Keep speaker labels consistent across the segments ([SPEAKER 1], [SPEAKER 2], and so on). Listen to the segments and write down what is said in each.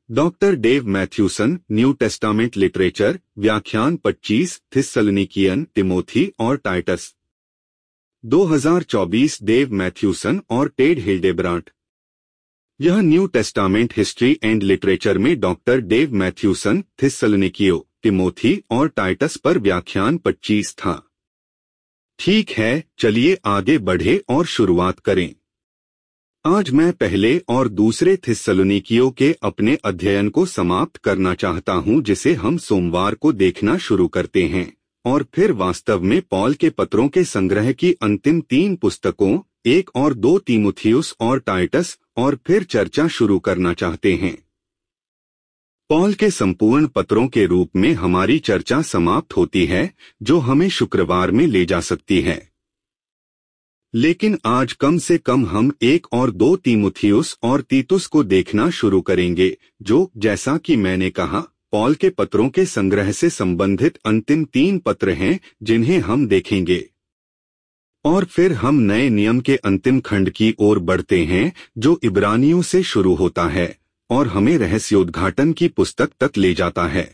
[SPEAKER 1] Doctor Dave Mathewson, New Testament literature, व्याख्यान 25, थिस्सलुनीकियन, तिमोथी और Titus. 2024। Dave Mathewson और टेड हिल्डेब्रांट। यह New Testament history and literature में doctor Dave Mathewson, थिस्सलुनीकियो, Timothy और टाइटस पर व्याख्यान 25 था। ठीक है, चलिए आगे बढ़े और शुरुआत करें। आज मैं पहले और दूसरे थिस्सलुनीकियों के अपने अध्ययन को समाप्त करना चाहता हूं, जिसे हम सोमवार को देखना शुरू करते हैं, और फिर वास्तव में पॉल के पत्रों के संग्रह की अंतिम 3 पुस्तकों 1 और 2 तीमुथियुस और टाइटस, और फिर चर्चा शुरू करना चाहते हैं। पॉल के संपूर्ण पत्रों के रूप में हमारी चर्चा समाप्त होती है, जो हमें शुक्रवार में ले जा सकती है। लेकिन आज कम से कम हम 1 और 2 तीमुथियुस और तीतुस को देखना शुरू करेंगे, जो, जैसा कि मैंने कहा, पॉल के पत्रों के संग्रह से संबंधित अंतिम 3 पत्र हैं जिन्हें हम देखेंगे। और फिर हम नए नियम के अंतिम खंड की ओर बढ़ते हैं, जो इब्रानियों से शुरू होता है और हमें रहस्योद्घाटन की पुस्तक तक ले जाता है।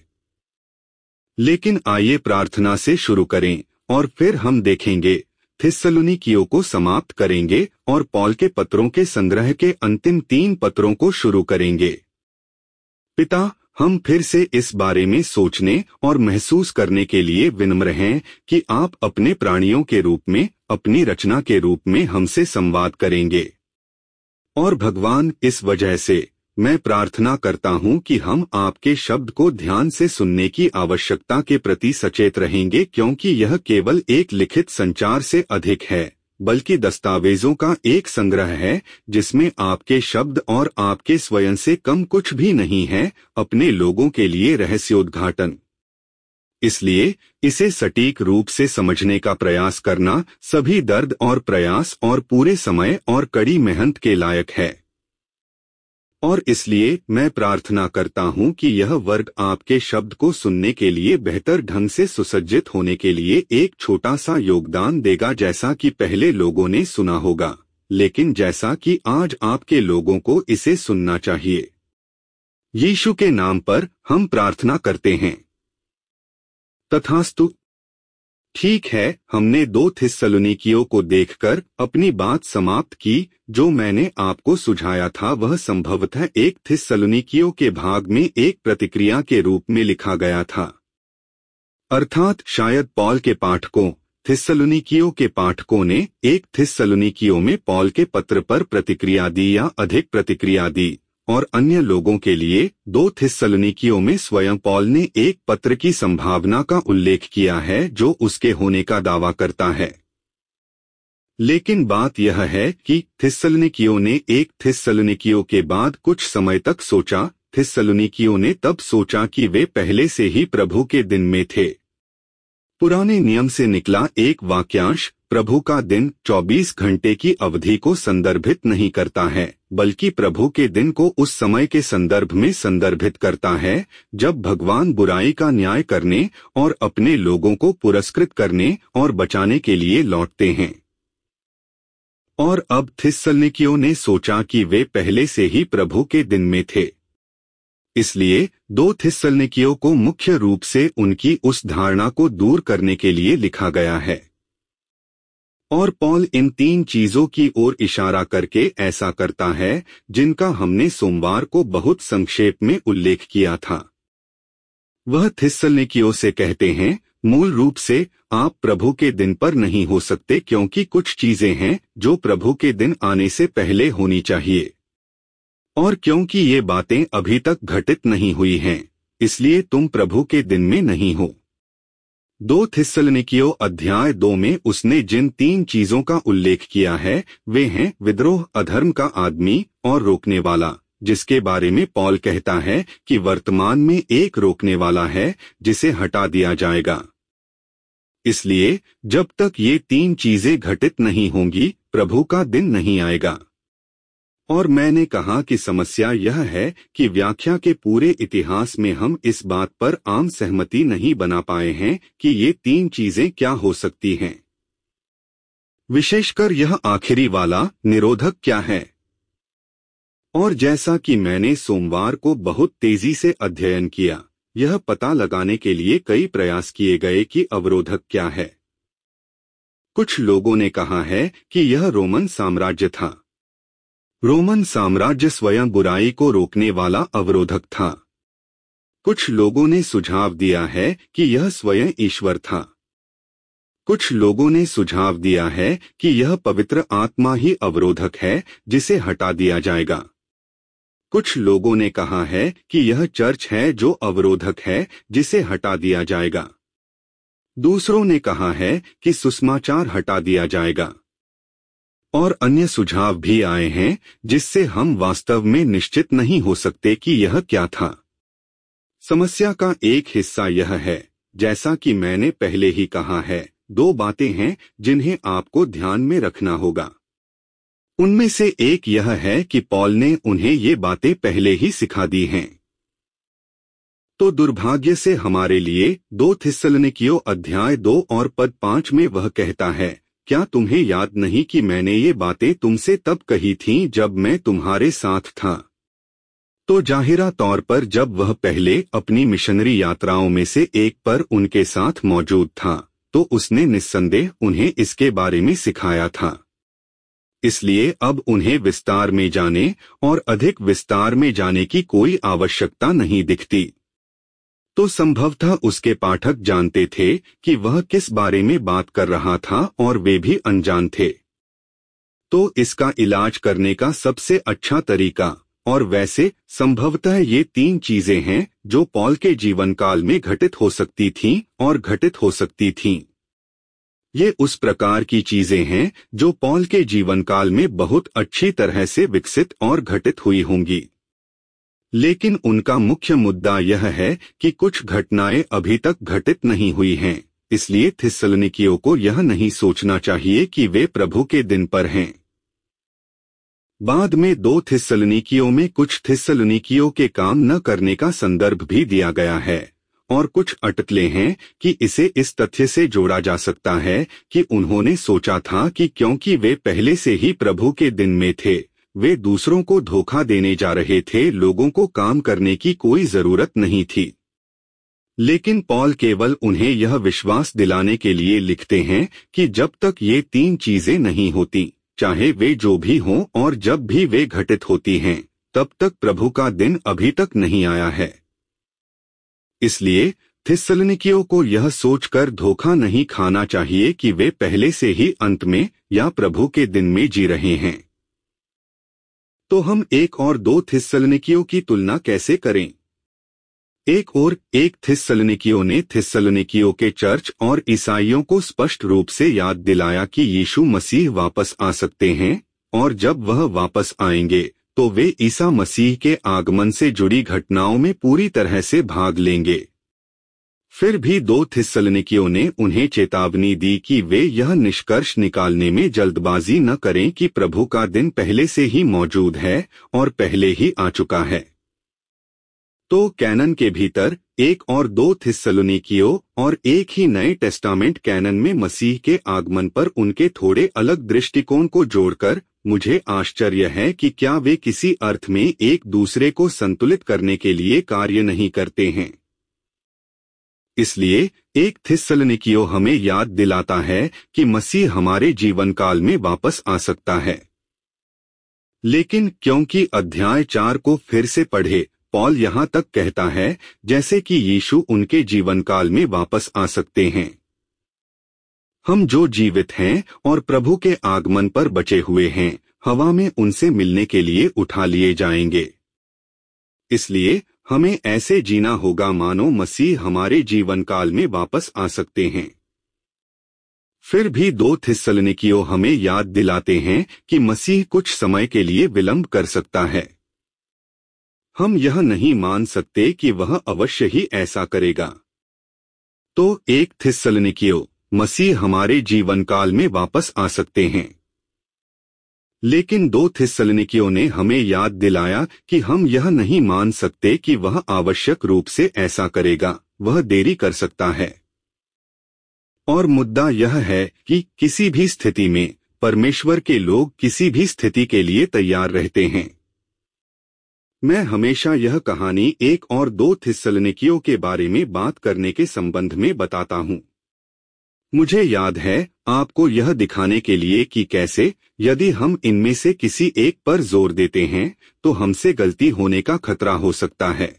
[SPEAKER 1] लेकिन आइए प्रार्थना से शुरू करें, और फिर हम देखेंगे, थिस्सलुनीकियों को समाप्त करेंगे और पॉल के पत्रों के संग्रह के अंतिम 3 पत्रों को शुरू करेंगे। पिता, हम फिर से इस बारे में सोचने और महसूस करने के लिए विनम्र हैं कि आप अपने प्राणियों के रूप में, अपनी रचना के रूप में हमसे संवाद करेंगे। और भगवान, इस वजह से मैं प्रार्थना करता हूं कि हम आपके शब्द को ध्यान से सुनने की आवश्यकता के प्रति सचेत रहेंगे, क्योंकि यह केवल एक लिखित संचार से अधिक है, बल्कि दस्तावेजों का एक संग्रह है जिसमें आपके शब्द और आपके स्वयं से कम कुछ भी नहीं है, अपने लोगों के लिए रहस्योद्घाटन। इसलिए इसे सटीक रूप से समझने का प्रयास करना सभी दर्द और प्रयास और पूरे समय और कड़ी मेहनत के लायक है। और इसलिए मैं प्रार्थना करता हूं कि यह वर्ग आपके शब्द को सुनने के लिए बेहतर ढंग से सुसज्जित होने के लिए एक छोटा सा योगदान देगा, जैसा कि पहले लोगों ने सुना होगा, लेकिन जैसा कि आज आपके लोगों को इसे सुनना चाहिए। यीशु के नाम पर हम प्रार्थना करते हैं। तथास्तु। ठीक है, हमने 2 थिस्सलुनीकियों को देखकर अपनी बात समाप्त की। जो मैंने आपको सुझाया था वह संभवतः 1 थिस्सलुनीकियों के भाग में एक प्रतिक्रिया के रूप में लिखा गया था। अर्थात शायद पॉल के पाठकों, थिस्सलुनीकियों के पाठकों ने 1 थिस्सलुनीकियों में पॉल के पत्र पर प्रतिक्रिया दी या अधिक प्रतिक्रिया दी, और अन्य लोगों के लिए 2 थिस्सलुनीकियों में स्वयं पॉल ने एक पत्र की संभावना का उल्लेख किया है जो उसके होने का दावा करता है। लेकिन बात यह है कि थिस्सलुनीकियों ने 1 थिस्सलुनीकियों के बाद कुछ समय तक सोचा। थिस्सलुनीकियों ने तब सोचा कि वे पहले से ही प्रभु के दिन में थे। पुराने नियम से निकला एक वाक्यांश प्रभु का दिन 24 घंटे की अवधि को संदर्भित नहीं करता है, बल्कि प्रभु के दिन को उस समय के संदर्भ में संदर्भित करता है जब भगवान बुराई का न्याय करने और अपने लोगों को पुरस्कृत करने और बचाने के लिए लौटते हैं। और अब थिस्सलुनीकियों ने सोचा कि वे पहले से ही प्रभु के दिन में थे। इसलिए 2 थिस्सलुनीकियों को मुख्य रूप से उनकी उस धारणा को दूर करने के लिए लिखा गया है। और पॉल इन 3 चीजों की ओर इशारा करके ऐसा करता है जिनका हमने सोमवार को बहुत संक्षेप में उल्लेख किया था। वह थिस्सलुनीकियों से कहते हैं, मूल रूप से आप प्रभु के दिन पर नहीं हो सकते, क्योंकि कुछ चीजें हैं जो प्रभु के दिन आने से पहले होनी चाहिए, और क्योंकि ये बातें अभी तक घटित नहीं हुई हैं, इसलिए तुम प्रभु के दिन में नहीं हो। 2 थिस्सलुनीकियों अध्याय 2 में उसने जिन 3 चीजों का उल्लेख किया है वे हैं विद्रोह, अधर्म का आदमी और रोकने वाला, जिसके बारे में पॉल कहता है कि वर्तमान में एक रोकने वाला है जिसे हटा दिया जाएगा। इसलिए जब तक ये 3 चीजें घटित नहीं होंगी, प्रभु का दिन नहीं आएगा। और मैंने कहा कि समस्या यह है कि व्याख्या के पूरे इतिहास में हम इस बात पर आम सहमति नहीं बना पाए हैं कि ये 3 चीजें क्या हो सकती हैं। विशेषकर यह आखिरी वाला, निरोधक क्या है। और जैसा कि मैंने सोमवार को बहुत तेजी से अध्ययन किया, यह पता लगाने के लिए कई प्रयास किए गए कि अवरोधक क्या है। कुछ लोगों ने कहा है कि यह रोमन साम्राज्य था। रोमन साम्राज्य स्वयं बुराई को रोकने वाला अवरोधक था। कुछ लोगों ने सुझाव दिया है कि यह स्वयं ईश्वर था। कुछ लोगों ने सुझाव दिया है कि यह पवित्र आत्मा ही अवरोधक है जिसे हटा दिया जाएगा। कुछ लोगों ने कहा है कि यह चर्च है जो अवरोधक है जिसे हटा दिया जाएगा। दूसरों ने कहा है कि सुसमाचार हटा दिया जाएगा। और अन्य सुझाव भी आए हैं जिससे हम वास्तव में निश्चित नहीं हो सकते कि यह क्या था। समस्या का एक हिस्सा यह है, जैसा कि मैंने पहले ही कहा है, दो बातें हैं जिन्हें आपको ध्यान में रखना होगा। उनमें से एक यह है कि पॉल ने उन्हें ये बातें पहले ही सिखा दी हैं। तो दुर्भाग्य से हमारे लिए 2 थिस्सलुनीकियों अध्याय 2 और पद 5 में वह कहता है, क्या तुम्हें याद नहीं कि मैंने ये बातें तुमसे तब कही थीं जब मैं तुम्हारे साथ था। तो जाहिरा तौर पर जब वह पहले अपनी मिशनरी यात्राओं में से एक पर उनके साथ मौजूद था, तो उसने निस्संदेह उन्हें इसके बारे में सिखाया था। इसलिए अब उन्हें विस्तार में जाने और अधिक विस्तार में जाने की कोई आवश्यकता नहीं दिखती। तो संभवतः उसके पाठक जानते थे कि वह किस बारे में बात कर रहा था और वे भी अनजान थे। तो इसका इलाज करने का सबसे अच्छा तरीका, और वैसे संभवतः ये 3 चीजें हैं जो पॉल के जीवन काल में घटित हो सकती थीं और घटित हो सकती थीं। ये उस प्रकार की चीजें हैं जो पॉल के जीवन काल में बहुत अच्छी तरह से विकसित और घटित हुई होंगी। लेकिन उनका मुख्य मुद्दा यह है कि कुछ घटनाएं अभी तक घटित नहीं हुई हैं, इसलिए थिस्सलुनीकियों को यह नहीं सोचना चाहिए कि वे प्रभु के दिन पर हैं। बाद में 2 थिस्सलुनीकियों में कुछ थिस्सलुनीकियों के काम न करने का संदर्भ भी दिया गया है, और कुछ अटकलें हैं कि इसे इस तथ्य से जोड़ा जा सकता है कि उन्होंने सोचा था कि क्योंकि वे पहले से ही प्रभु के दिन में थे, वे दूसरों को धोखा देने जा रहे थे, लोगों को काम करने की कोई जरूरत नहीं थी। लेकिन पॉल केवल उन्हें यह विश्वास दिलाने के लिए लिखते हैं कि जब तक ये 3 चीजें नहीं होती, चाहे वे जो भी हों और जब भी वे घटित होती हैं, तब तक प्रभु का दिन अभी तक नहीं आया है। इसलिए थिस्सलुनीकियों को यह सोचकर धोखा नहीं खाना चाहिए कि वे पहले से ही अंत में या प्रभु के दिन में जी रहे हैं। तो हम 1 और 2 थिस्सलुनीकियों की तुलना कैसे करें? 1 थिस्सलुनीकियों ने थिस्सलुनीकियों के चर्च और ईसाइयों को स्पष्ट रूप से याद दिलाया कि यीशु मसीह वापस आ सकते हैं, और जब वह वापस आएंगे तो वे ईसा मसीह के आगमन से जुड़ी घटनाओं में पूरी तरह से भाग लेंगे। फिर भी 2 थिस्सलुनीकियों ने उन्हें चेतावनी दी कि वे यह निष्कर्ष निकालने में जल्दबाजी न करें कि प्रभु का दिन पहले से ही मौजूद है और पहले ही आ चुका है। तो कैनन के भीतर 1 और 2 थिस्सलुनीकियों और एक ही नए टेस्टामेंट कैनन में मसीह के आगमन पर उनके थोड़े अलग दृष्टिकोण को जोड़कर मुझे आश्चर्य है कि क्या वे किसी अर्थ में एक दूसरे को संतुलित करने के लिए कार्य नहीं करते हैं। इसलिए 1 थिस्सलुनीकियों हमें याद दिलाता है कि मसीह हमारे जीवन काल में वापस आ सकता है। लेकिन क्योंकि अध्याय 4 को फिर से पढ़े, पॉल यहाँ तक कहता है जैसे कि यीशु उनके जीवन काल में वापस आ सकते हैं। हम जो जीवित हैं और प्रभु के आगमन पर बचे हुए हैं, हवा में उनसे मिलने के लिए उठा लिए जाएंगे। इसलिए हमें ऐसे जीना होगा मानो मसीह हमारे जीवन काल में वापस आ सकते हैं। फिर भी 2 थिस्सलुनीकियों हमें याद दिलाते हैं कि मसीह कुछ समय के लिए विलंब कर सकता है। हम यह नहीं मान सकते कि वह अवश्य ही ऐसा करेगा। तो 1 थिस्सलुनीकियों, मसीह हमारे जीवन काल में वापस आ सकते हैं। लेकिन 2 थिस्सलुनीकियों ने हमें याद दिलाया कि हम यह नहीं मान सकते कि वह आवश्यक रूप से ऐसा करेगा, वह देरी कर सकता है। और मुद्दा यह है कि किसी भी स्थिति में परमेश्वर के लोग किसी भी स्थिति के लिए तैयार रहते हैं। मैं हमेशा यह कहानी 1 और 2 थिस्सलुनीकियों के बारे में बात करने के संबंध में बताता हूँ। मुझे याद है आपको यह दिखाने के लिए कि कैसे यदि हम इनमें से किसी एक पर जोर देते हैं तो हमसे गलती होने का खतरा हो सकता है।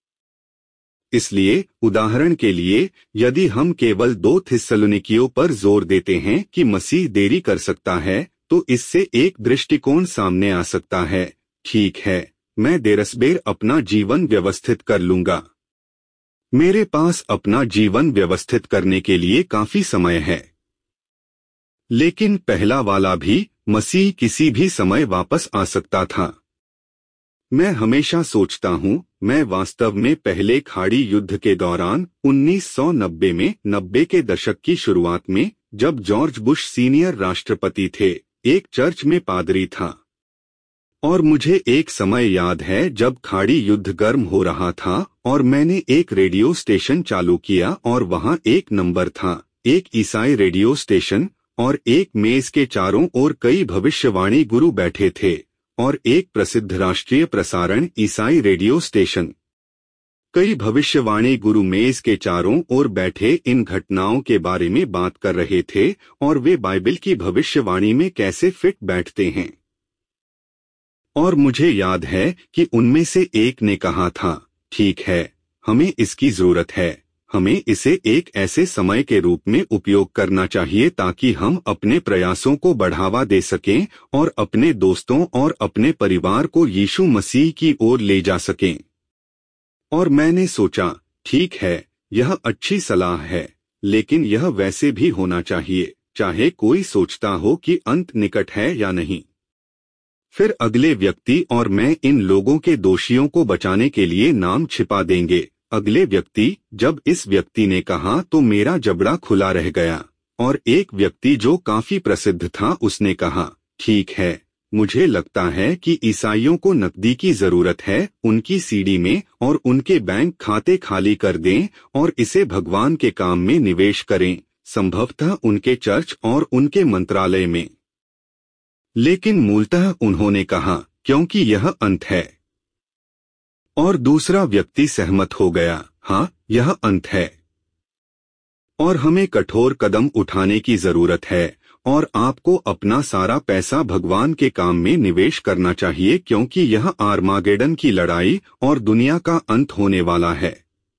[SPEAKER 1] इसलिए उदाहरण के लिए यदि हम केवल 2 थिस्सलुनीकियों पर जोर देते हैं कि मसीह देरी कर सकता है तो इससे एक दृष्टिकोण सामने आ सकता है, ठीक है, मैं देरसबेर अपना जीवन व्यवस्थित कर लूंगा। मेरे पास अपना जीवन व्यवस्थित करने के लिए काफी समय है। लेकिन पहला वाला भी, मसीह किसी भी समय वापस आ सकता था। मैं हमेशा सोचता हूँ, मैं वास्तव में पहले खाड़ी युद्ध के दौरान 1990 में 90 के दशक की शुरुआत में जब जॉर्ज बुश सीनियर राष्ट्रपति थे, एक चर्च में पादरी था। और मुझे एक समय याद है जब खाड़ी युद्ध गर्म हो रहा था और मैंने एक रेडियो स्टेशन चालू किया और वहाँ एक नंबर था, एक ईसाई रेडियो स्टेशन, और एक मेज के चारों ओर कई भविष्यवाणी गुरु बैठे थे और एक प्रसिद्ध राष्ट्रीय प्रसारण ईसाई रेडियो स्टेशन। कई भविष्यवाणी गुरु मेज के चारों ओर बैठे इन घटनाओं के बारे में बात कर रहे थे और वे बाइबल की भविष्यवाणी में कैसे फिट बैठते हैं। और मुझे याद है कि उनमें से एक ने कहा था, ठीक है, हमें इसकी जरूरत है, हमें इसे एक ऐसे समय के रूप में उपयोग करना चाहिए ताकि हम अपने प्रयासों को बढ़ावा दे सकें और अपने दोस्तों और अपने परिवार को यीशु मसीह की ओर ले जा सकें। और मैंने सोचा, ठीक है, यह अच्छी सलाह है, लेकिन यह वैसे भी होना चाहिए, चाहे कोई सोचता हो कि अंत निकट है या नहीं। फिर अगले व्यक्ति और मैं इन लोगों के दोषियों को बचाने के लिए नाम छिपा देंगे। अगले व्यक्ति, जब इस व्यक्ति ने कहा तो मेरा जबड़ा खुला रह गया। और एक व्यक्ति जो काफी प्रसिद्ध था उसने कहा, ठीक है, मुझे लगता है कि ईसाइयों को नकदी की जरूरत है उनकी सीडी में और उनके बैंक खाते खाली कर दें और इसे भगवान के काम में निवेश करें, संभवतः उनके चर्च और उनके मंत्रालय में। लेकिन मूलतः उन्होंने कहा, क्योंकि यह अंत है। और दूसरा व्यक्ति सहमत हो गया, हाँ, यह अंत है और हमें कठोर कदम उठाने की जरूरत है और आपको अपना सारा पैसा भगवान के काम में निवेश करना चाहिए क्योंकि यह आर्मागेडन की लड़ाई और दुनिया का अंत होने वाला है।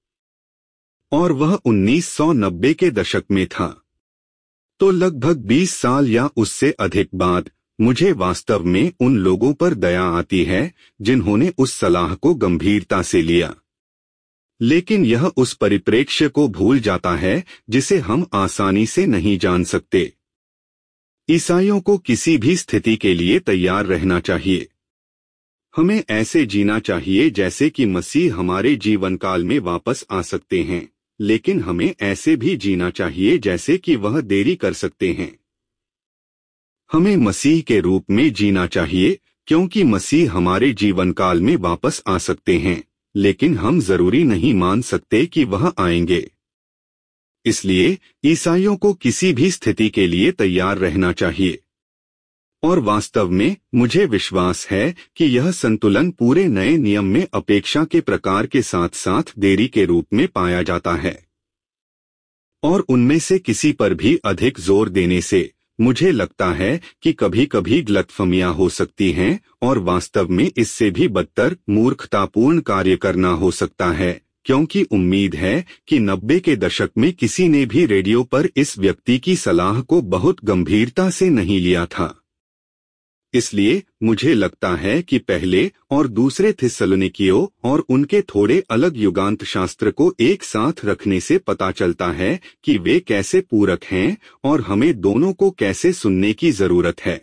[SPEAKER 1] और वह 1990 के दशक में था। तो लगभग 20 साल या उससे अधिक बाद मुझे वास्तव में उन लोगों पर दया आती है जिन्होंने उस सलाह को गंभीरता से लिया। लेकिन यह उस परिप्रेक्ष्य को भूल जाता है जिसे हम आसानी से नहीं जान सकते। ईसाइयों को किसी भी स्थिति के लिए तैयार रहना चाहिए। हमें ऐसे जीना चाहिए जैसे कि मसीह हमारे जीवन काल में वापस आ सकते हैं, लेकिन हमें ऐसे भी जीना चाहिए जैसे कि वह देरी कर सकते हैं। हमें मसीह के रूप में जीना चाहिए क्योंकि मसीह हमारे जीवन काल में वापस आ सकते हैं, लेकिन हम जरूरी नहीं मान सकते कि वह आएंगे। इसलिए ईसाइयों को किसी भी स्थिति के लिए तैयार रहना चाहिए। और वास्तव में मुझे विश्वास है कि यह संतुलन पूरे नए नियम में अपेक्षा के प्रकार के साथ साथ देरी के रूप में पाया जाता है। और उनमें से किसी पर भी अधिक जोर देने से मुझे लगता है कि कभी कभी गलतफहमियां हो सकती हैं और वास्तव में इससे भी बदतर मूर्खतापूर्ण कार्य करना हो सकता है, क्योंकि उम्मीद है कि 90 के दशक में किसी ने भी रेडियो पर इस व्यक्ति की सलाह को बहुत गंभीरता से नहीं लिया था। इसलिए मुझे लगता है कि पहले और दूसरे थिस्सलुनीकियों और उनके थोड़े अलग युगांत शास्त्र को एक साथ रखने से पता चलता है कि वे कैसे पूरक हैं और हमें दोनों को कैसे सुनने की जरूरत है।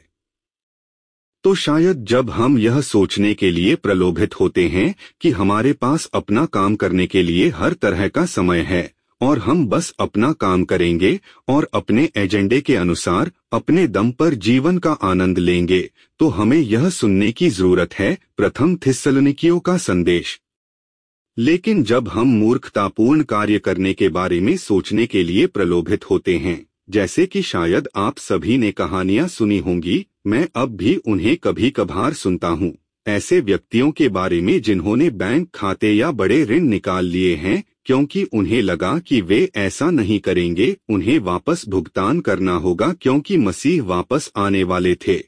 [SPEAKER 1] तो शायद जब हम यह सोचने के लिए प्रलोभित होते हैं कि हमारे पास अपना काम करने के लिए हर तरह का समय है और हम बस अपना काम करेंगे और अपने एजेंडे के अनुसार अपने दम पर जीवन का आनंद लेंगे, तो हमें यह सुनने की जरूरत है प्रथम थिस्सलुनीकियों का संदेश। लेकिन जब हम मूर्खतापूर्ण कार्य करने के बारे में सोचने के लिए प्रलोभित होते हैं, जैसे कि शायद आप सभी ने कहानियां सुनी होंगी, मैं अब भी उन्हें कभी कभार सुनता हूँ, ऐसे व्यक्तियों के बारे में जिन्होंने बैंक खाते या बड़े ऋण निकाल लिए हैं, क्योंकि उन्हें लगा कि वे ऐसा नहीं करेंगे, उन्हें वापस भुगतान करना होगा क्योंकि मसीह वापस आने वाले थे।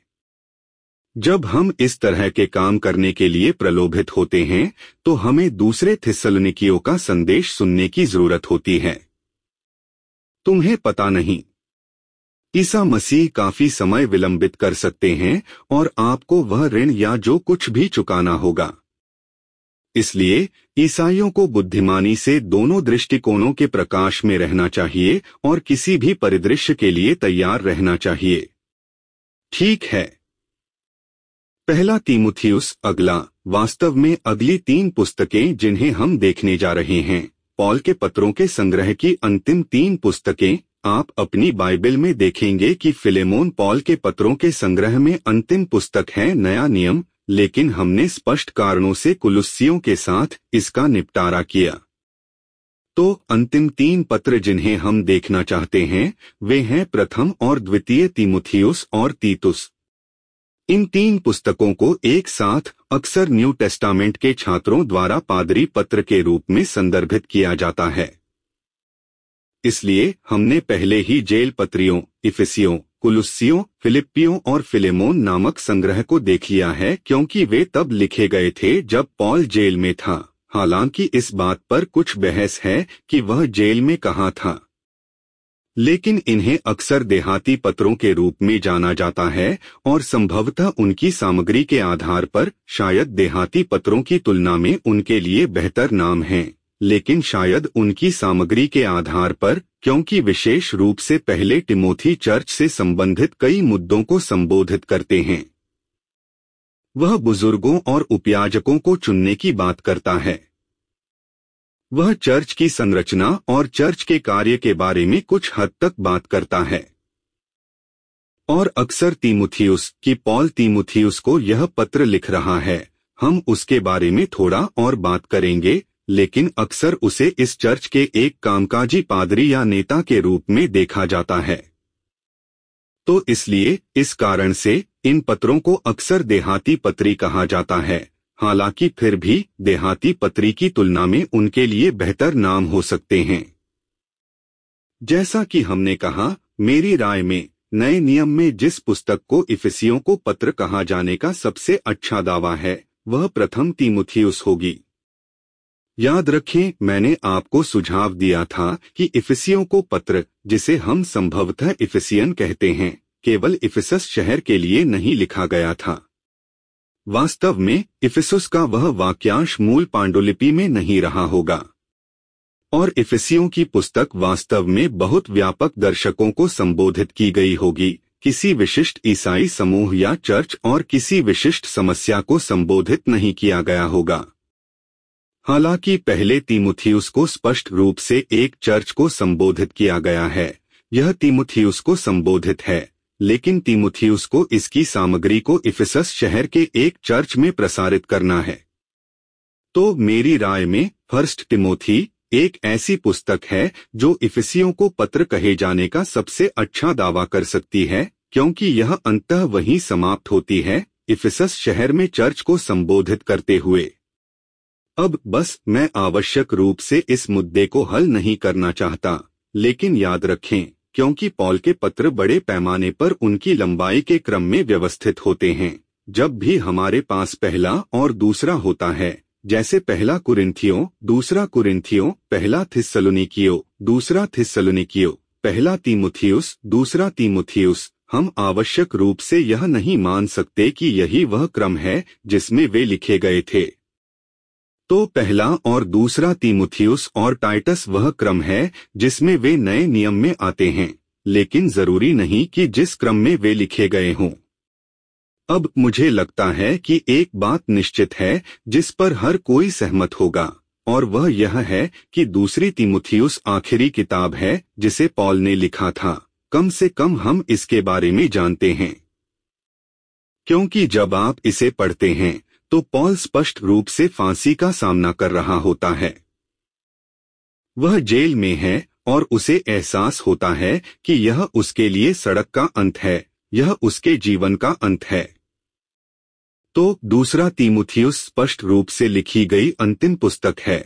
[SPEAKER 1] जब हम इस तरह के काम करने के लिए प्रलोभित होते हैं, तो हमें दूसरे थिस्सलुनीकियों का संदेश सुनने की जरूरत होती है। तुम्हें पता नहीं, ईसा मसीह काफी समय विलंबित कर सकते हैं और आपको वह ऋण या जो कुछ भी चुकाना होगा। इसलिए ईसाइयों को बुद्धिमानी से दोनों दृष्टिकोणों के प्रकाश में रहना चाहिए और किसी भी परिदृश्य के लिए तैयार रहना चाहिए। ठीक है। पहला तीमुथियुस अगला। वास्तव में अगली 3 पुस्तकें जिन्हें हम देखने जा रहे हैं, पॉल के पत्रों के संग्रह की अंतिम 3 पुस्तकें। आप अपनी बाइबल में देखेंगे कि फिलेमोन पॉल के पत्रों के संग्रह में अंतिम पुस्तक है, नया नियम, लेकिन हमने स्पष्ट कारणों से कुलुस्सियों के साथ इसका निपटारा किया। तो अंतिम 3 पत्र जिन्हें हम देखना चाहते हैं वे हैं प्रथम और द्वितीय तीमुथियुस और तीतुस। इन 3 पुस्तकों को एक साथ अक्सर न्यू टेस्टामेंट के छात्रों द्वारा पादरी पत्र के रूप में संदर्भित किया जाता है। इसलिए हमने पहले ही जेल पत्रियों, इफिसियों, कुलुस्सियों, फिलिप्पियों और फिलेमोन नामक संग्रह को देख लिया है, क्योंकि वे तब लिखे गए थे जब पॉल जेल में था। हालांकि इस बात पर कुछ बहस है कि वह जेल में कहाँ था, लेकिन इन्हें अक्सर देहाती पत्रों के रूप में जाना जाता है और संभवतः उनकी सामग्री के आधार पर शायद देहाती पत्रों की तुलना में उनके लिए बेहतर नाम हैं, लेकिन शायद उनकी सामग्री के आधार पर, क्योंकि विशेष रूप से पहले तिमोथी चर्च से संबंधित कई मुद्दों को संबोधित करते हैं। वह बुजुर्गों और उपयाजकों को चुनने की बात करता है। वह चर्च की संरचना और चर्च के कार्य के बारे में कुछ हद तक बात करता है। और अक्सर तीमुथियुस की पॉल तीमुथियुस को यह पत्र लिख रहा है, हम उसके बारे में थोड़ा और बात करेंगे, लेकिन अक्सर उसे इस चर्च के एक कामकाजी पादरी या नेता के रूप में देखा जाता है। तो इसलिए इस कारण से इन पत्रों को अक्सर देहाती पत्री कहा जाता है, हालांकि फिर भी देहाती पत्री की तुलना में उनके लिए बेहतर नाम हो सकते हैं। जैसा कि हमने कहा, मेरी राय में नए नियम में जिस पुस्तक को इफिसियों को पत्र कहा जाने का सबसे अच्छा दावा है वह प्रथम तीमुथियुस होगी। याद रखें, मैंने आपको सुझाव दिया था कि इफिसियों को पत्र, जिसे हम संभवतः इफिसियन कहते हैं, केवल इफिसस शहर के लिए नहीं लिखा गया था। वास्तव में इफिसुस का वह वाक्यांश मूल पांडुलिपि में नहीं रहा होगा, और इफिसियों की पुस्तक वास्तव में बहुत व्यापक दर्शकों को संबोधित की गई होगी, किसी विशिष्ट ईसाई समूह या चर्च और किसी विशिष्ट समस्या को संबोधित नहीं किया गया होगा। हालांकि पहले तीमुथियुस को स्पष्ट रूप से एक चर्च को संबोधित किया गया है, यह तीमुथियुस को संबोधित है, लेकिन तीमुथियुस को इसकी सामग्री को इफिसस शहर के एक चर्च में प्रसारित करना है। तो मेरी राय में फर्स्ट तिमोथी एक ऐसी पुस्तक है जो इफिसियों को पत्र कहे जाने का सबसे अच्छा दावा कर सकती है, क्योंकि यह अंततः वहीं समाप्त होती है, इफिसस शहर में चर्च को संबोधित करते हुए। अब बस मैं आवश्यक रूप से इस मुद्दे को हल नहीं करना चाहता, लेकिन याद रखें, क्योंकि पॉल के पत्र बड़े पैमाने पर उनकी लंबाई के क्रम में व्यवस्थित होते हैं, जब भी हमारे पास पहला और दूसरा होता है, जैसे पहला कुरिन्थियों, दूसरा कुरिन्थियों, पहला थिस्सलुनीकियों, दूसरा थिस्सलुनीकियों, पहला तीमुथियुस, दूसरा तीमुथियुस, हम आवश्यक रूप से यह नहीं मान सकते कि यही वह क्रम है जिसमें वे लिखे गए थे। तो पहला और दूसरा तीमुथियुस और टाइटस वह क्रम है जिसमें वे नए नियम में आते हैं, लेकिन जरूरी नहीं कि जिस क्रम में वे लिखे गए हों। अब मुझे लगता है कि एक बात निश्चित है जिस पर हर कोई सहमत होगा, और वह यह है कि दूसरी तीमुथियुस आखिरी किताब है जिसे पॉल ने लिखा था। कम से कम हम इसके बारे में जानते हैं, क्योंकि जब आप इसे पढ़ते हैं तो पॉल स्पष्ट रूप से फांसी का सामना कर रहा होता है। वह जेल में है और उसे एहसास होता है कि यह उसके लिए सड़क का अंत है, यह उसके जीवन का अंत है। तो दूसरा तीमुथियुस स्पष्ट रूप से लिखी गई अंतिम पुस्तक है।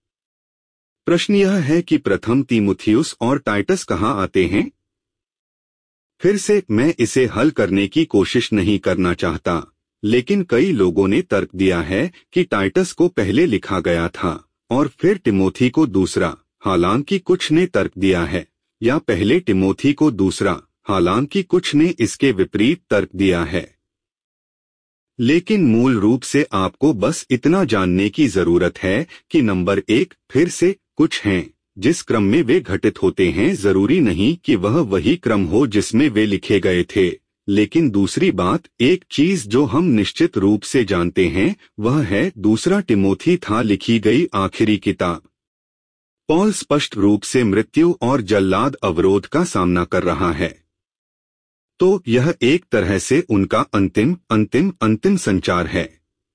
[SPEAKER 1] प्रश्न यह है कि प्रथम तीमुथियुस और टाइटस कहाँ आते हैं? फिर से मैं इसे हल करने की कोशिश नहीं करना चाहता, लेकिन कई लोगों ने तर्क दिया है कि टाइटस को पहले लिखा गया था और फिर टिमोथी को दूसरा, हालांकि कुछ ने तर्क दिया है, या पहले टिमोथी को दूसरा, हालांकि कुछ ने इसके विपरीत तर्क दिया है। लेकिन मूल रूप से आपको बस इतना जानने की जरूरत है कि नंबर 1, फिर से कुछ हैं जिस क्रम में वे घटित होते हैं जरूरी नहीं कि वह वही क्रम हो जिसमें वे लिखे गए थे। लेकिन दूसरी बात, एक चीज जो हम निश्चित रूप से जानते हैं वह है दूसरा टिमोथी था लिखी गई आखिरी किताब। पॉल स्पष्ट रूप से मृत्यु और जल्लाद अवरोध का सामना कर रहा है, तो यह एक तरह से उनका अंतिम संचार है।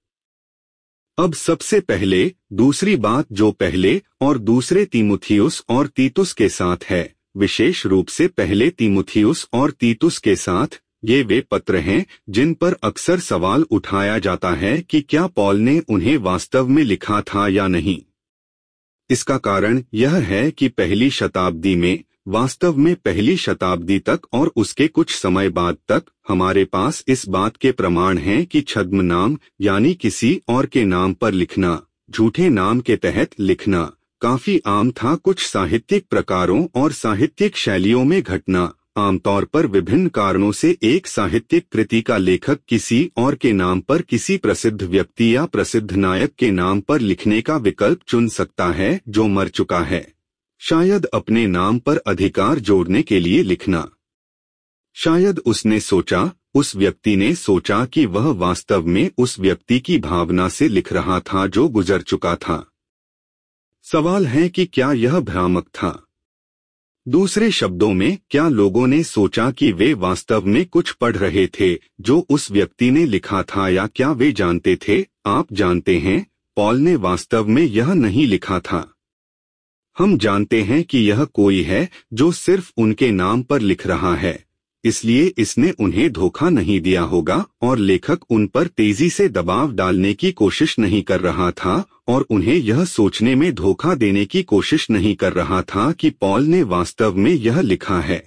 [SPEAKER 1] अब सबसे पहले दूसरी बात जो पहले और दूसरे तीमुथियुस और तीतुस के साथ है, विशेष रूप से पहले तीमुथियुस और तीतुस के साथ, ये वे पत्र हैं जिन पर अक्सर सवाल उठाया जाता है कि क्या पॉल ने उन्हें वास्तव में लिखा था या नहीं। इसका कारण यह है कि पहली शताब्दी में, वास्तव में पहली शताब्दी तक और उसके कुछ समय बाद तक, हमारे पास इस बात के प्रमाण हैं कि छद्म नाम यानी किसी और के नाम पर लिखना, झूठे नाम के तहत लिखना, काफी आम था। कुछ साहित्यिक प्रकारों और साहित्यिक शैलियों में घटना, आमतौर पर विभिन्न कारणों से एक साहित्यिक कृति का लेखक किसी और के नाम पर किसी प्रसिद्ध व्यक्ति या प्रसिद्ध नायक के नाम पर लिखने का विकल्प चुन सकता है जो मर चुका है, शायद अपने नाम पर अधिकार जोड़ने के लिए लिखना। शायद उसने सोचा, उस व्यक्ति ने सोचा कि वह वास्तव में उस व्यक्ति की भावना से लिख रहा था जो गुजर चुका था। सवाल है कि क्या यह भ्रामक था? दूसरे शब्दों में, क्या लोगों ने सोचा कि वे वास्तव में कुछ पढ़ रहे थे जो उस व्यक्ति ने लिखा था, या क्या वे जानते थे? आप जानते हैं, पॉल ने वास्तव में यह नहीं लिखा था। हम जानते हैं कि यह कोई है जो सिर्फ उनके नाम पर लिख रहा है, इसलिए इसने उन्हें धोखा नहीं दिया होगा और लेखक उन पर तेजी से दबाव डालने की कोशिश नहीं कर रहा था और उन्हें यह सोचने में धोखा देने की कोशिश नहीं कर रहा था कि पॉल ने वास्तव में यह लिखा है।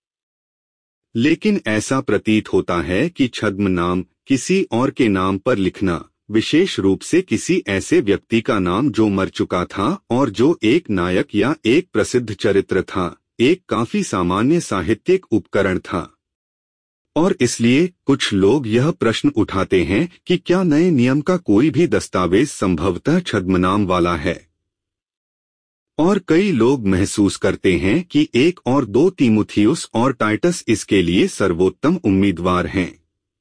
[SPEAKER 1] लेकिन ऐसा प्रतीत होता है कि छद्म नाम, किसी और के नाम पर लिखना, विशेष रूप से किसी ऐसे व्यक्ति का नाम जो मर चुका था और जो एक नायक या एक प्रसिद्ध चरित्र था, एक काफी सामान्य साहित्यिक उपकरण था। और इसलिए कुछ लोग यह प्रश्न उठाते हैं कि क्या नए नियम का कोई भी दस्तावेज संभवतः छद्मनाम वाला है। और कई लोग महसूस करते हैं कि 1 और 2 तीमुथियुस और टाइटस इसके लिए सर्वोत्तम उम्मीदवार हैं।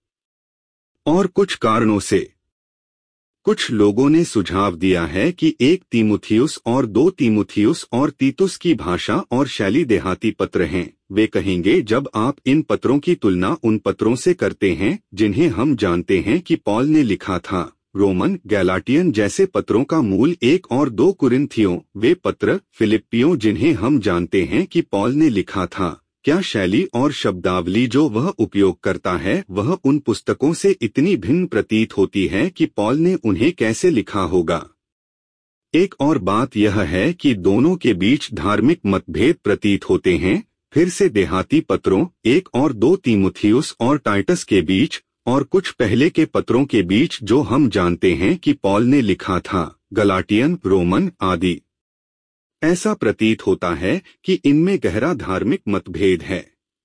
[SPEAKER 1] और कुछ कारणों से कुछ लोगों ने सुझाव दिया है कि 1 तीमुथियुस और 2 तीमुथियुस और तीतुस की भाषा और शैली देहाती पत्र हैं। वे कहेंगे, जब आप इन पत्रों की तुलना उन पत्रों से करते हैं जिन्हें हम जानते हैं कि पॉल ने लिखा था, रोमन, गैलाटियन जैसे पत्रों का मूल 1 और 2 कुरिन्थियों, वे पत्र, फिलिप्पियों जिन्हें हम जानते हैं कि पॉल ने लिखा था, क्या शैली और शब्दावली जो वह उपयोग करता है वह उन पुस्तकों से इतनी भिन्न प्रतीत होती है कि पॉल ने उन्हें कैसे लिखा होगा। एक और बात यह है कि दोनों के बीच धार्मिक मतभेद प्रतीत होते हैं, फिर से देहाती पत्रों 1 और 2 तीमुथियुस और टाइटस के बीच और कुछ पहले के पत्रों के बीच जो हम जानते हैं कि पॉल ने लिखा था, गलाटियन, रोमन आदि। ऐसा प्रतीत होता है कि इनमें गहरा धार्मिक मतभेद है।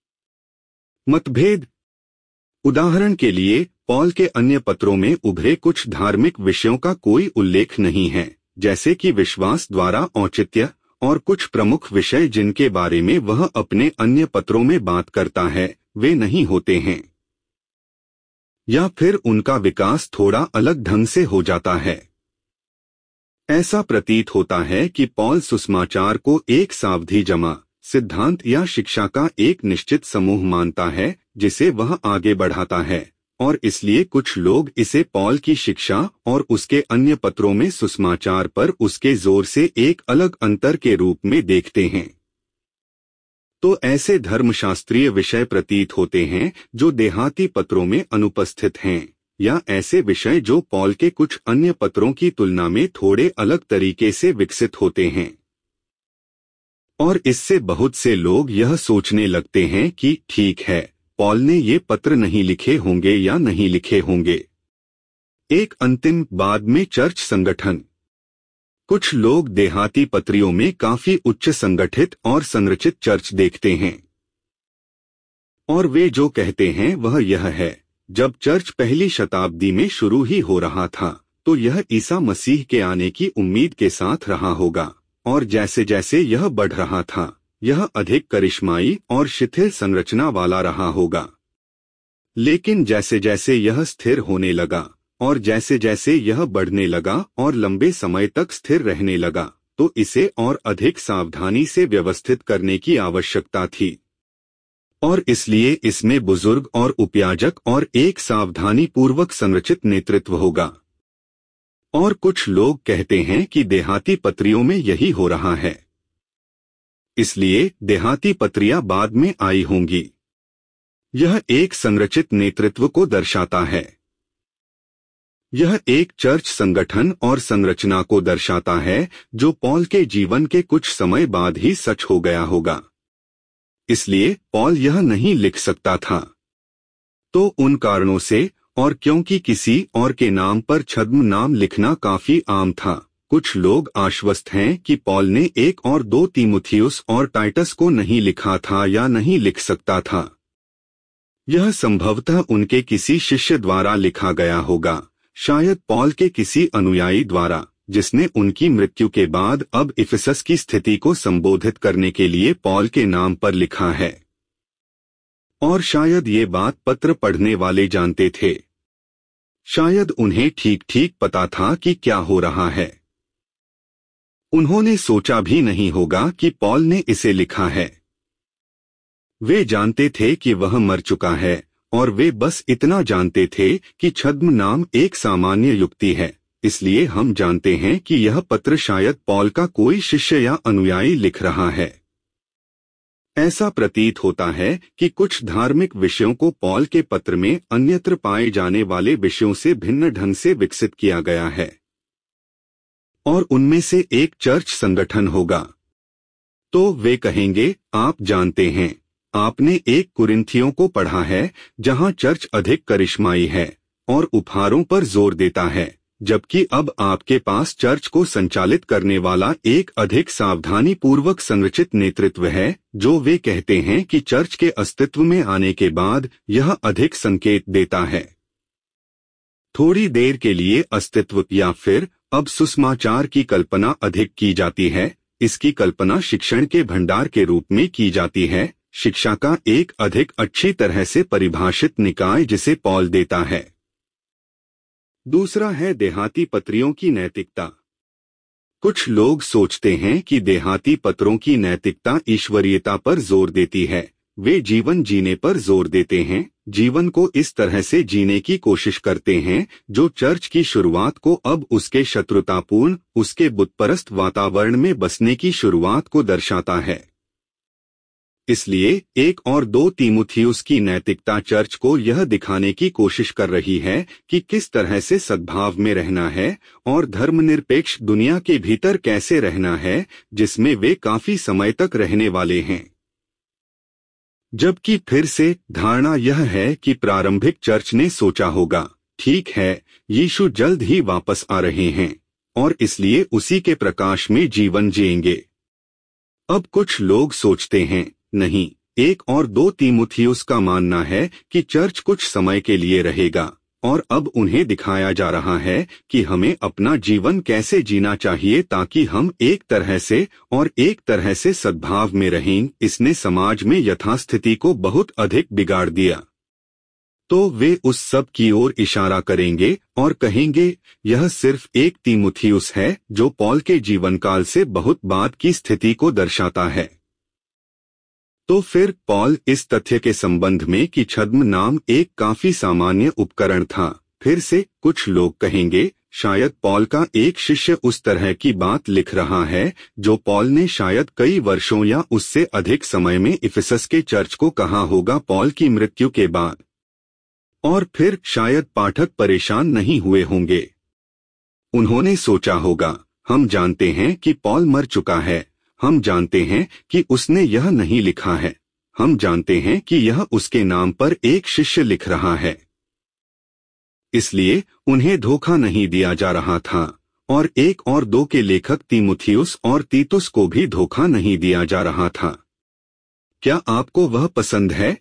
[SPEAKER 1] मतभेद, उदाहरण के लिए, पॉल के अन्य पत्रों में उभरे कुछ धार्मिक विषयों का कोई उल्लेख नहीं है, जैसे कि विश्वास द्वारा औचित्य, और कुछ प्रमुख विषय जिनके बारे में वह अपने अन्य पत्रों में बात करता है, वे नहीं होते हैं, या फिर उनका विकास थोड़ा अलग ढंग से हो जाता है। ऐसा प्रतीत होता है कि पॉल सुसमाचार को एक सावधि जमा, सिद्धांत या शिक्षा का एक निश्चित समूह मानता है जिसे वह आगे बढ़ाता है, और इसलिए कुछ लोग इसे पॉल की शिक्षा और उसके अन्य पत्रों में सुसमाचार पर उसके जोर से एक अलग अंतर के रूप में देखते हैं। तो ऐसे धर्मशास्त्रीय विषय प्रतीत होते हैं जो देहाती पत्रों में अनुपस्थित हैं, या ऐसे विषय जो पॉल के कुछ अन्य पत्रों की तुलना में थोड़े अलग तरीके से विकसित होते हैं। और इससे बहुत से लोग यह सोचने लगते हैं कि ठीक है, पॉल ने ये पत्र नहीं लिखे होंगे या नहीं लिखे होंगे। एक अंतिम बाद में चर्च संगठन। कुछ लोग देहाती पत्रियों में काफी उच्च संगठित और संरचित चर्च देखते हैं, और वे जो कहते हैं वह यह है, जब चर्च पहली शताब्दी में शुरू ही हो रहा था तो यह ईसा मसीह के आने की उम्मीद के साथ रहा होगा, और जैसे जैसे यह बढ़ रहा था यह अधिक करिश्माई और शिथिल संरचना वाला रहा होगा। लेकिन जैसे जैसे यह स्थिर होने लगा और जैसे जैसे यह बढ़ने लगा और लंबे समय तक स्थिर रहने लगा, तो इसे और अधिक सावधानी से व्यवस्थित करने की आवश्यकता थी, और इसलिए इसमें बुजुर्ग और उपयाजक और एक सावधानी पूर्वक संरचित नेतृत्व होगा। और कुछ लोग कहते हैं कि देहाती पत्रियों में यही हो रहा है, इसलिए देहाती पत्रियां बाद में आई होंगी। यह एक संरचित नेतृत्व को दर्शाता है। यह एक चर्च संगठन और संरचना को दर्शाता है जो पॉल के जीवन के कुछ समय बाद ही सच हो गया होगा। इसलिए पॉल यह नहीं लिख सकता था। तो उन कारणों से, और क्योंकि किसी और के नाम पर छद्म नाम लिखना काफी आम था, कुछ लोग आश्वस्त हैं कि पॉल ने 1 और 2 तीमुथियुस और टाइटस को नहीं लिखा था या नहीं लिख सकता था। यह संभवतः उनके किसी शिष्य द्वारा लिखा गया होगा, शायद पॉल के किसी अनुयायी द्वारा, जिसने उनकी मृत्यु के बाद अब इफिसस की स्थिति को संबोधित करने के लिए पॉल के नाम पर लिखा है। और शायद ये बात पत्र पढ़ने वाले जानते थे। शायद उन्हें ठीक ठीक पता था कि क्या हो रहा है। उन्होंने सोचा भी नहीं होगा कि पॉल ने इसे लिखा है। वे जानते थे कि वह मर चुका है, और वे बस इतना जानते थे कि छद्म नाम एक सामान्य युक्ति है। इसलिए हम जानते हैं कि यह पत्र शायद पॉल का कोई शिष्य या अनुयायी लिख रहा है। ऐसा प्रतीत होता है कि कुछ धार्मिक विषयों को पॉल के पत्र में अन्यत्र पाए जाने वाले विषयों से भिन्न ढंग से विकसित किया गया है, और उनमें से एक चर्च संगठन होगा। तो वे कहेंगे, आप जानते हैं, आपने 1 कुरिन्थियों को पढ़ा है जहां चर्च अधिक करिश्माई है और उपहारों पर जोर देता है, जबकि अब आपके पास चर्च को संचालित करने वाला एक अधिक सावधानी पूर्वक संरचित नेतृत्व है, जो वे कहते हैं कि चर्च के अस्तित्व में आने के बाद यह अधिक संकेत देता है। थोड़ी देर के लिए अस्तित्व या फिर अब सुसमाचार की कल्पना अधिक की जाती है। इसकी कल्पना शिक्षण के भंडार के रूप में की जाती है, शिक्षा का एक अधिक अच्छी तरह से परिभाषित निकाय जिसे पॉल देता है। दूसरा है देहाती पत्रियों की नैतिकता। कुछ लोग सोचते हैं कि देहाती पत्रों की नैतिकता ईश्वरीयता पर जोर देती है। वे जीवन जीने पर जोर देते हैं, जीवन को इस तरह से जीने की कोशिश करते हैं जो चर्च की शुरुआत को अब उसके शत्रुतापूर्ण, उसके बुतपरस्त वातावरण में बसने की शुरुआत को दर्शाता है। इसलिए 1 और 2 तीमुथियुस की नैतिकता चर्च को यह दिखाने की कोशिश कर रही है कि किस तरह से सद्भाव में रहना है और धर्मनिरपेक्ष दुनिया के भीतर कैसे रहना है, जिसमें वे काफी समय तक रहने वाले हैं। जबकि फिर से धारणा यह है कि प्रारंभिक चर्च ने सोचा होगा, ठीक है, यीशु जल्द ही वापस आ रहे हैं, और इसलिए उसी के प्रकाश में जीवन जिएंगे। अब कुछ लोग सोचते हैं, नहीं, 1 और 2 तीमुथियुस का मानना है कि चर्च कुछ समय के लिए रहेगा, और अब उन्हें दिखाया जा रहा है कि हमें अपना जीवन कैसे जीना चाहिए ताकि हम एक तरह से और एक तरह से सद्भाव में रहें। इसने समाज में यथास्थिति को बहुत अधिक बिगाड़ दिया। तो वे उस सब की ओर इशारा करेंगे और कहेंगे, यह सिर्फ 1 तीमुथियुस है जो पॉल के जीवनकाल से बहुत बाद की स्थिति को दर्शाता है। तो फिर पॉल इस तथ्य के संबंध में कि छद्म नाम एक काफी सामान्य उपकरण था, फिर से कुछ लोग कहेंगे, शायद पॉल का एक शिष्य उस तरह की बात लिख रहा है जो पॉल ने शायद कई वर्षों या उससे अधिक समय में इफिसस के चर्च को कहा होगा पॉल की मृत्यु के बाद। और फिर शायद पाठक परेशान नहीं हुए होंगे। उन्होंने सोचा होगा, हम जानते हैं कि पॉल मर चुका है, हम जानते हैं कि उसने यह नहीं लिखा है, हम जानते हैं कि यह उसके नाम पर एक शिष्य लिख रहा है। इसलिए उन्हें धोखा नहीं दिया जा रहा था, और 1 और 2 के लेखक तीमुथियुस और तीतुस को भी धोखा नहीं दिया जा रहा था। क्या आपको वह पसंद है?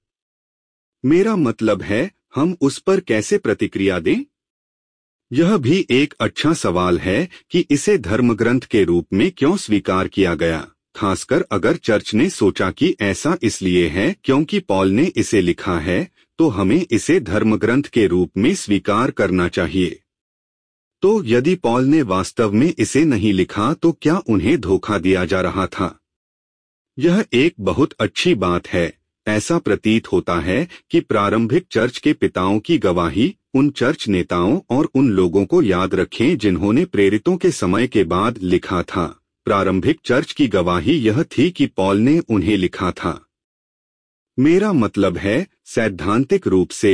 [SPEAKER 1] मेरा मतलब है, हम उस पर कैसे प्रतिक्रिया दें? यह भी एक अच्छा सवाल है कि इसे धर्मग्रंथ के रूप में क्यों स्वीकार किया गया, खासकर अगर चर्च ने सोचा कि ऐसा इसलिए है क्योंकि पॉल ने इसे लिखा है, तो हमें इसे धर्मग्रंथ के रूप में स्वीकार करना चाहिए। तो यदि पॉल ने वास्तव में इसे नहीं लिखा तो क्या उन्हें धोखा दिया जा रहा था? यह एक बहुत अच्छी बात है। ऐसा प्रतीत होता है कि प्रारंभिक चर्च के पिताओं की गवाही उन चर्च नेताओं और उन लोगों को याद रखें जिन्होंने प्रेरितों के समय के बाद लिखा था। प्रारंभिक चर्च की गवाही यह थी कि पॉल ने उन्हें लिखा था। मेरा मतलब है, सैद्धांतिक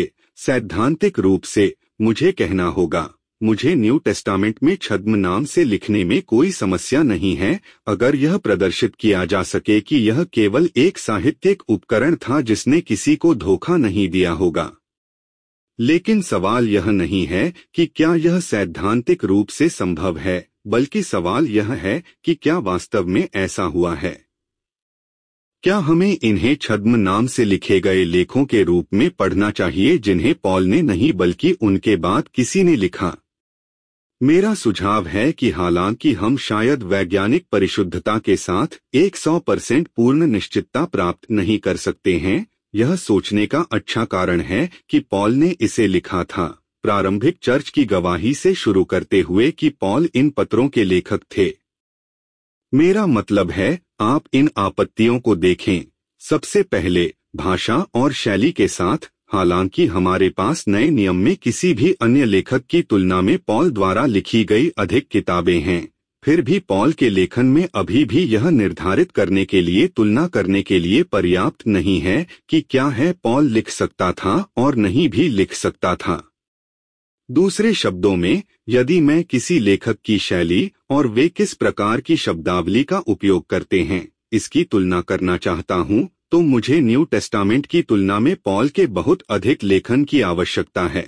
[SPEAKER 1] रूप से मुझे कहना होगा, मुझे न्यू टेस्टामेंट में छद्म नाम से लिखने में कोई समस्या नहीं है, अगर यह प्रदर्शित किया जा सके कि यह केवल एक साहित्यिक उपकरण था जिसने किसी को धोखा नहीं दिया होगा। लेकिन सवाल यह नहीं है कि क्या यह सैद्धांतिक रूप से संभव है, बल्कि सवाल यह है कि क्या वास्तव में ऐसा हुआ है। क्या हमें इन्हें छद्म नाम से लिखे गए लेखों के रूप में पढ़ना चाहिए जिन्हें पॉल ने नहीं बल्कि उनके बाद किसी ने लिखा? मेरा सुझाव है कि हालांकि हम शायद वैज्ञानिक परिशुद्धता के साथ 100% पूर्ण निश्चितता प्राप्त नहीं कर सकते हैं, यह सोचने का अच्छा कारण है कि पॉल ने इसे लिखा था, प्रारंभिक चर्च की गवाही से शुरू करते हुए कि पॉल इन पत्रों के लेखक थे। मेरा मतलब है, आप इन आपत्तियों को देखें। सबसे पहले, भाषा और शैली के साथ, हालांकि हमारे पास नए नियम में किसी भी अन्य लेखक की तुलना में पॉल द्वारा लिखी गई अधिक किताबें हैं, फिर भी पॉल के लेखन में अभी भी यह निर्धारित करने के लिए तुलना करने के लिए पर्याप्त नहीं है कि क्या है पॉल लिख सकता था और नहीं भी लिख सकता था। दूसरे शब्दों में, यदि मैं किसी लेखक की शैली और वे किस प्रकार की शब्दावली का उपयोग करते हैं, इसकी तुलना करना चाहता हूं, तो मुझे न्यू टेस्टामेंट की तुलना में पॉल के बहुत अधिक लेखन की आवश्यकता है।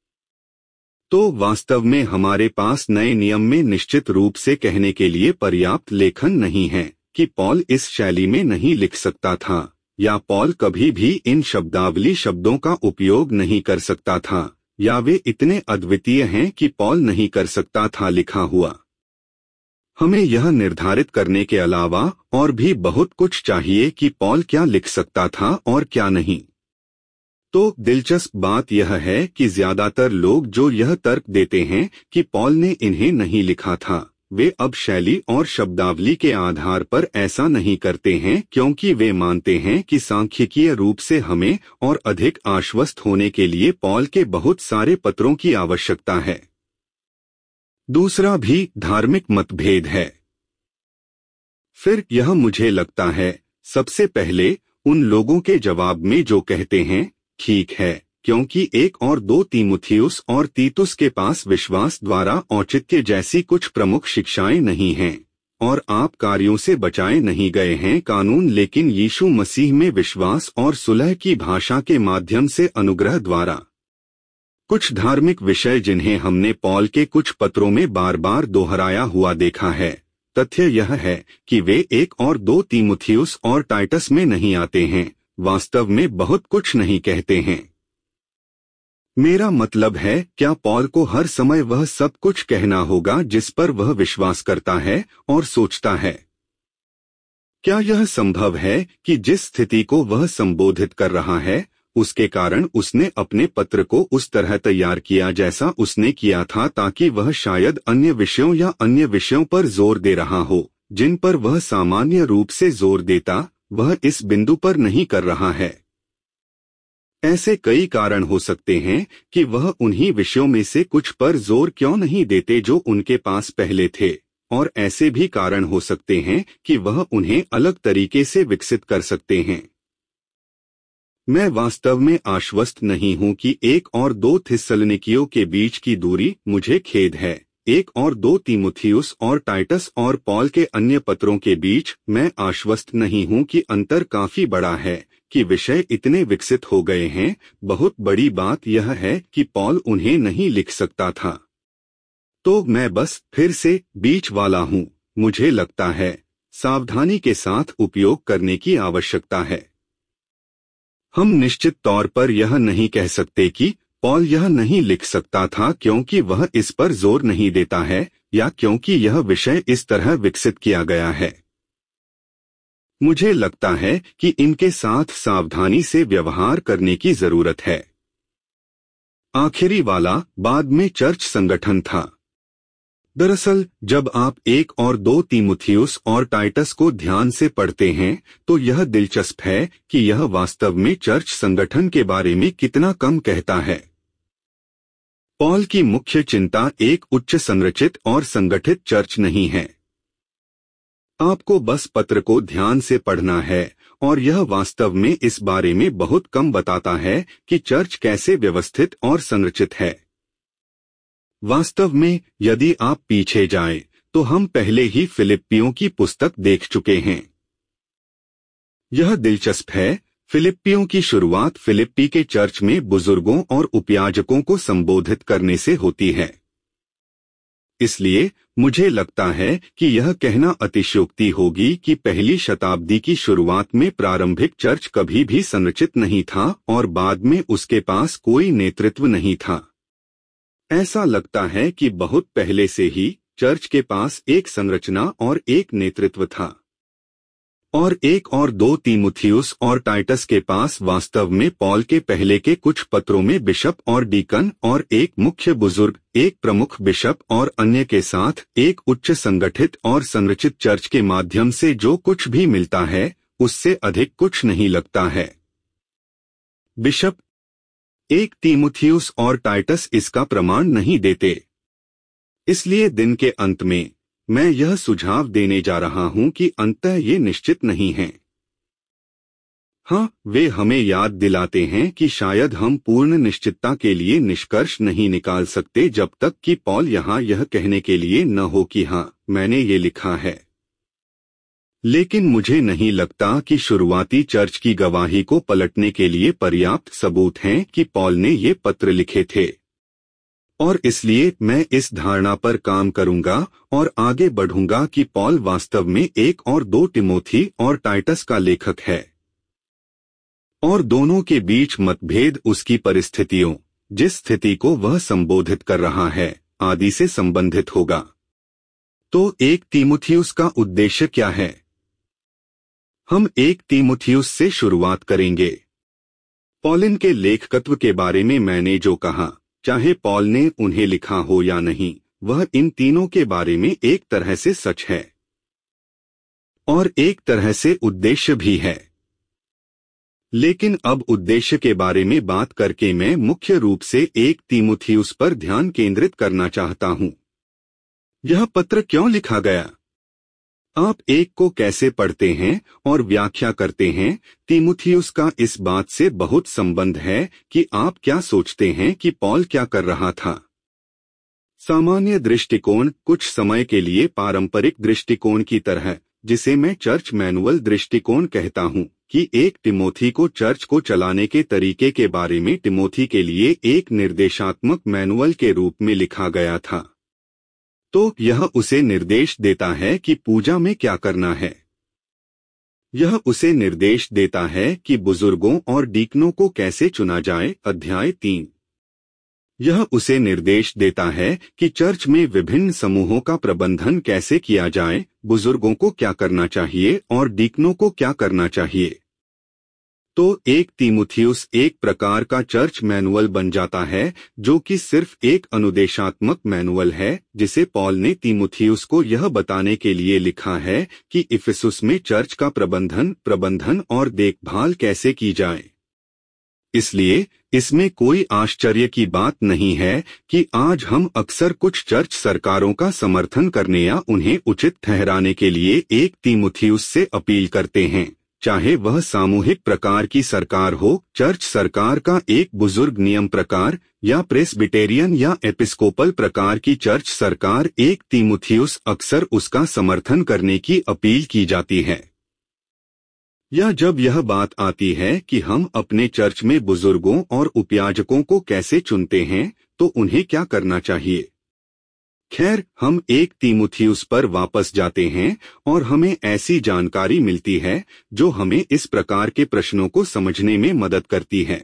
[SPEAKER 1] तो वास्तव में हमारे पास नए नियम में निश्चित रूप से कहने के लिए पर्याप्त लेखन नहीं है कि पॉल इस शैली में नहीं लिख सकता था, या पॉल कभी भी इन शब्दावली शब्दों का उपयोग नहीं कर सकता था, या वे इतने अद्वितीय हैं कि पॉल नहीं कर सकता था लिखा हुआ। हमें यह निर्धारित करने के अलावा और भी बहुत कुछ चाहिए कि पॉल क्या लिख सकता था और क्या नहीं। तो दिलचस्प बात यह है कि ज्यादातर लोग जो यह तर्क देते हैं कि पॉल ने इन्हें नहीं लिखा था, वे अब शैली और शब्दावली के आधार पर ऐसा नहीं करते हैं क्योंकि वे मानते हैं कि सांख्यिकीय रूप से हमें और अधिक आश्वस्त होने के लिए पॉल के बहुत सारे पत्रों की आवश्यकता है। दूसरा भी धार्मिक मतभेद है। फिर यह मुझे लगता है, सबसे पहले उन लोगों के जवाब में जो कहते हैं, ठीक है, क्योंकि 1 और 2 तीमुथियुस और तीतुस के पास विश्वास द्वारा औचित्य जैसी कुछ प्रमुख शिक्षाएं नहीं हैं, और आप कार्यों से बचाए नहीं गए हैं कानून, लेकिन यीशु मसीह में विश्वास और सुलह की भाषा के माध्यम से अनुग्रह द्वारा। कुछ धार्मिक विषय जिन्हें हमने पॉल के कुछ पत्रों में बार बार दोहराया हुआ देखा है, तथ्य यह है कि वे 1 और 2 तीमुथियुस और टाइटस में नहीं आते हैं, वास्तव में बहुत कुछ नहीं कहते हैं। मेरा मतलब है, क्या पॉल को हर समय वह सब कुछ कहना होगा जिस पर वह विश्वास करता है और सोचता है? क्या यह संभव है कि जिस स्थिति को वह संबोधित कर रहा है, उसके कारण उसने अपने पत्र को उस तरह तैयार किया जैसा उसने किया था, ताकि वह शायद अन्य विषयों या अन्य विषयों पर जोर दे रहा हो जिन पर वह सामान्य रूप से जोर देता, वह इस बिंदु पर नहीं कर रहा है? ऐसे कई कारण हो सकते हैं कि वह उन्हीं विषयों में से कुछ पर जोर क्यों नहीं देते जो उनके पास पहले थे, और ऐसे भी कारण हो सकते हैं कि वह उन्हें अलग तरीके से विकसित कर सकते हैं। मैं वास्तव में आश्वस्त नहीं हूं कि 1 और 2 थिस्सलुनीकियों के बीच की दूरी, मुझे खेद है, 1 और 2 तीमुथियुस और टाइटस और पॉल के अन्य पत्रों के बीच मैं आश्वस्त नहीं हूं कि अंतर काफी बड़ा है, कि विषय इतने विकसित हो गए हैं। बहुत बड़ी बात यह है कि पॉल उन्हें नहीं लिख सकता था। तो मैं बस फिर से बीच वाला हूं। मुझे लगता है सावधानी के साथ उपयोग करने की आवश्यकता है। हम निश्चित तौर पर यह नहीं कह सकते कि पॉल यह नहीं लिख सकता था क्योंकि वह इस पर जोर नहीं देता है, या क्योंकि यह विषय इस तरह विकसित किया गया है। मुझे लगता है कि इनके साथ सावधानी से व्यवहार करने की जरूरत है। आखिरी वाला बाद में चर्च संगठन था। दरअसल जब आप 1 और 2 तीमुथियुस और टाइटस को ध्यान से पढ़ते हैं तो यह दिलचस्प है कि यह वास्तव में चर्च संगठन के बारे में कितना कम कहता है। पॉल की मुख्य चिंता एक उच्च संरचित और संगठित चर्च नहीं है। आपको बस पत्र को ध्यान से पढ़ना है और यह वास्तव में इस बारे में बहुत कम बताता है कि चर्च कैसे व्यवस्थित और संरचित है। वास्तव में यदि आप पीछे जाएं, तो हम पहले ही फिलिप्पियों की पुस्तक देख चुके हैं। यह दिलचस्प है, फिलिप्पियों की शुरुआत फिलिप्पी के चर्च में बुजुर्गों और उपयाजकों को संबोधित करने से होती है। इसलिए मुझे लगता है कि यह कहना अतिशयोक्ति होगी कि पहली शताब्दी की शुरुआत में प्रारंभिक चर्च कभी भी संरचित नहीं था और बाद में उसके पास कोई नेतृत्व नहीं था। ऐसा लगता है कि बहुत पहले से ही चर्च के पास एक संरचना और एक नेतृत्व था, और 1 और 2 तीमुथियुस और टाइटस के पास वास्तव में पॉल के पहले के कुछ पत्रों में बिशप और डीकन और एक मुख्य बुजुर्ग, एक प्रमुख बिशप और अन्य के साथ एक उच्च संगठित और संरचित चर्च के माध्यम से जो कुछ भी मिलता है उससे अधिक कुछ नहीं लगता है। बिशप 1 तीमुथियुस और टाइटस इसका प्रमाण नहीं देते। इसलिए दिन के अंत में मैं यह सुझाव देने जा रहा हूं कि अंततः ये निश्चित नहीं है। हाँ, वे हमें याद दिलाते हैं कि शायद हम पूर्ण निश्चितता के लिए निष्कर्ष नहीं निकाल सकते जब तक कि पॉल यहाँ यह कहने के लिए न हो कि हाँ, मैंने ये लिखा है। लेकिन मुझे नहीं लगता कि शुरुआती चर्च की गवाही को पलटने के लिए पर्याप्त सबूत हैं कि पॉल ने ये पत्र लिखे थे। और इसलिए मैं इस धारणा पर काम करूंगा और आगे बढ़ूंगा कि पॉल वास्तव में 1 और 2 तिमोथी और टाइटस का लेखक है, और दोनों के बीच मतभेद उसकी परिस्थितियों, जिस स्थिति को वह संबोधित कर रहा है, आदि से संबंधित होगा। तो 1 तीमुथियुस का उद्देश्य क्या है? हम 1 तीमुथियुस से शुरुआत करेंगे। पॉलिन के लेखकत्व के बारे में मैंने जो कहा, चाहे पॉल ने उन्हें लिखा हो या नहीं, वह इन तीनों के बारे में एक तरह से सच है और एक तरह से उद्देश्य भी है। लेकिन अब उद्देश्य के बारे में बात करके मैं मुख्य रूप से 1 तीमुथियुस पर ध्यान केंद्रित करना चाहता हूं। यह पत्र क्यों लिखा गया? आप 1 को कैसे पढ़ते हैं और व्याख्या करते हैं, तीमुथियुस का इस बात से बहुत संबंध है कि आप क्या सोचते हैं कि पॉल क्या कर रहा था। सामान्य दृष्टिकोण कुछ समय के लिए पारंपरिक दृष्टिकोण की तरह, जिसे मैं चर्च मैनुअल दृष्टिकोण कहता हूं, कि 1 तिमोथी को चर्च को चलाने के तरीके के बारे में तिमोथी के लिए एक निर्देशात्मक मैनुअल के रूप में लिखा गया था। तो यह उसे निर्देश देता है कि पूजा में क्या करना है। यह उसे निर्देश देता है कि बुजुर्गों और डीकनों को कैसे चुना जाए, अध्याय 3। यह उसे निर्देश देता है कि चर्च में विभिन्न समूहों का प्रबंधन कैसे किया जाए, बुजुर्गों को क्या करना चाहिए और डीकनों को क्या करना चाहिए। तो 1 तीमुथियुस एक प्रकार का चर्च मैनुअल बन जाता है, जो कि सिर्फ एक अनुदेशात्मक मैनुअल है जिसे पॉल ने तीमुथियुस को यह बताने के लिए लिखा है कि इफिसुस में चर्च का प्रबंधन और देखभाल कैसे की जाए। इसलिए इसमें कोई आश्चर्य की बात नहीं है कि आज हम अक्सर कुछ चर्च सरकारों का समर्थन करने या उन्हें उचित ठहराने के लिए 1 तीमुथियुस से अपील करते हैं, चाहे वह सामूहिक प्रकार की सरकार हो, चर्च सरकार का एक बुजुर्ग नियम प्रकार, या प्रेस्बिटेरियन या एपिस्कोपल प्रकार की चर्च सरकार, एक तीमुथियुस अक्सर उसका समर्थन करने की अपील की जाती है। या जब यह बात आती है कि हम अपने चर्च में बुजुर्गों और उपयाजकों को कैसे चुनते हैं, तो उन्हें क्या करना चाहिए। खैर, हम एक तीमुथियुस पर वापस जाते हैं और हमें ऐसी जानकारी मिलती है जो हमें इस प्रकार के प्रश्नों को समझने में मदद करती है।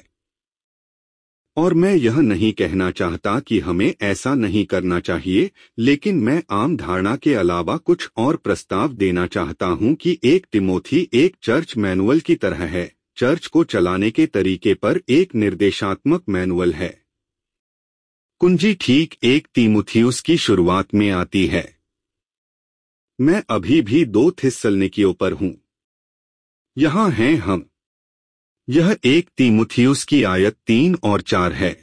[SPEAKER 1] और मैं यह नहीं कहना चाहता कि हमें ऐसा नहीं करना चाहिए, लेकिन मैं आम धारणा के अलावा कुछ और प्रस्ताव देना चाहता हूं कि एक तिमोथी एक चर्च मैनुअल की तरह है, चर्च को चलाने के तरीके पर एक निर्देशात्मक मैनुअल है। कुंजी ठीक एक तीमुथियुस की शुरुआत में आती है। मैं अभी भी 2 थिस्सलुनीकियों पर हूं। यहां हैं हम। यह एक तीमुथियुस की आयत 3 और 4 है।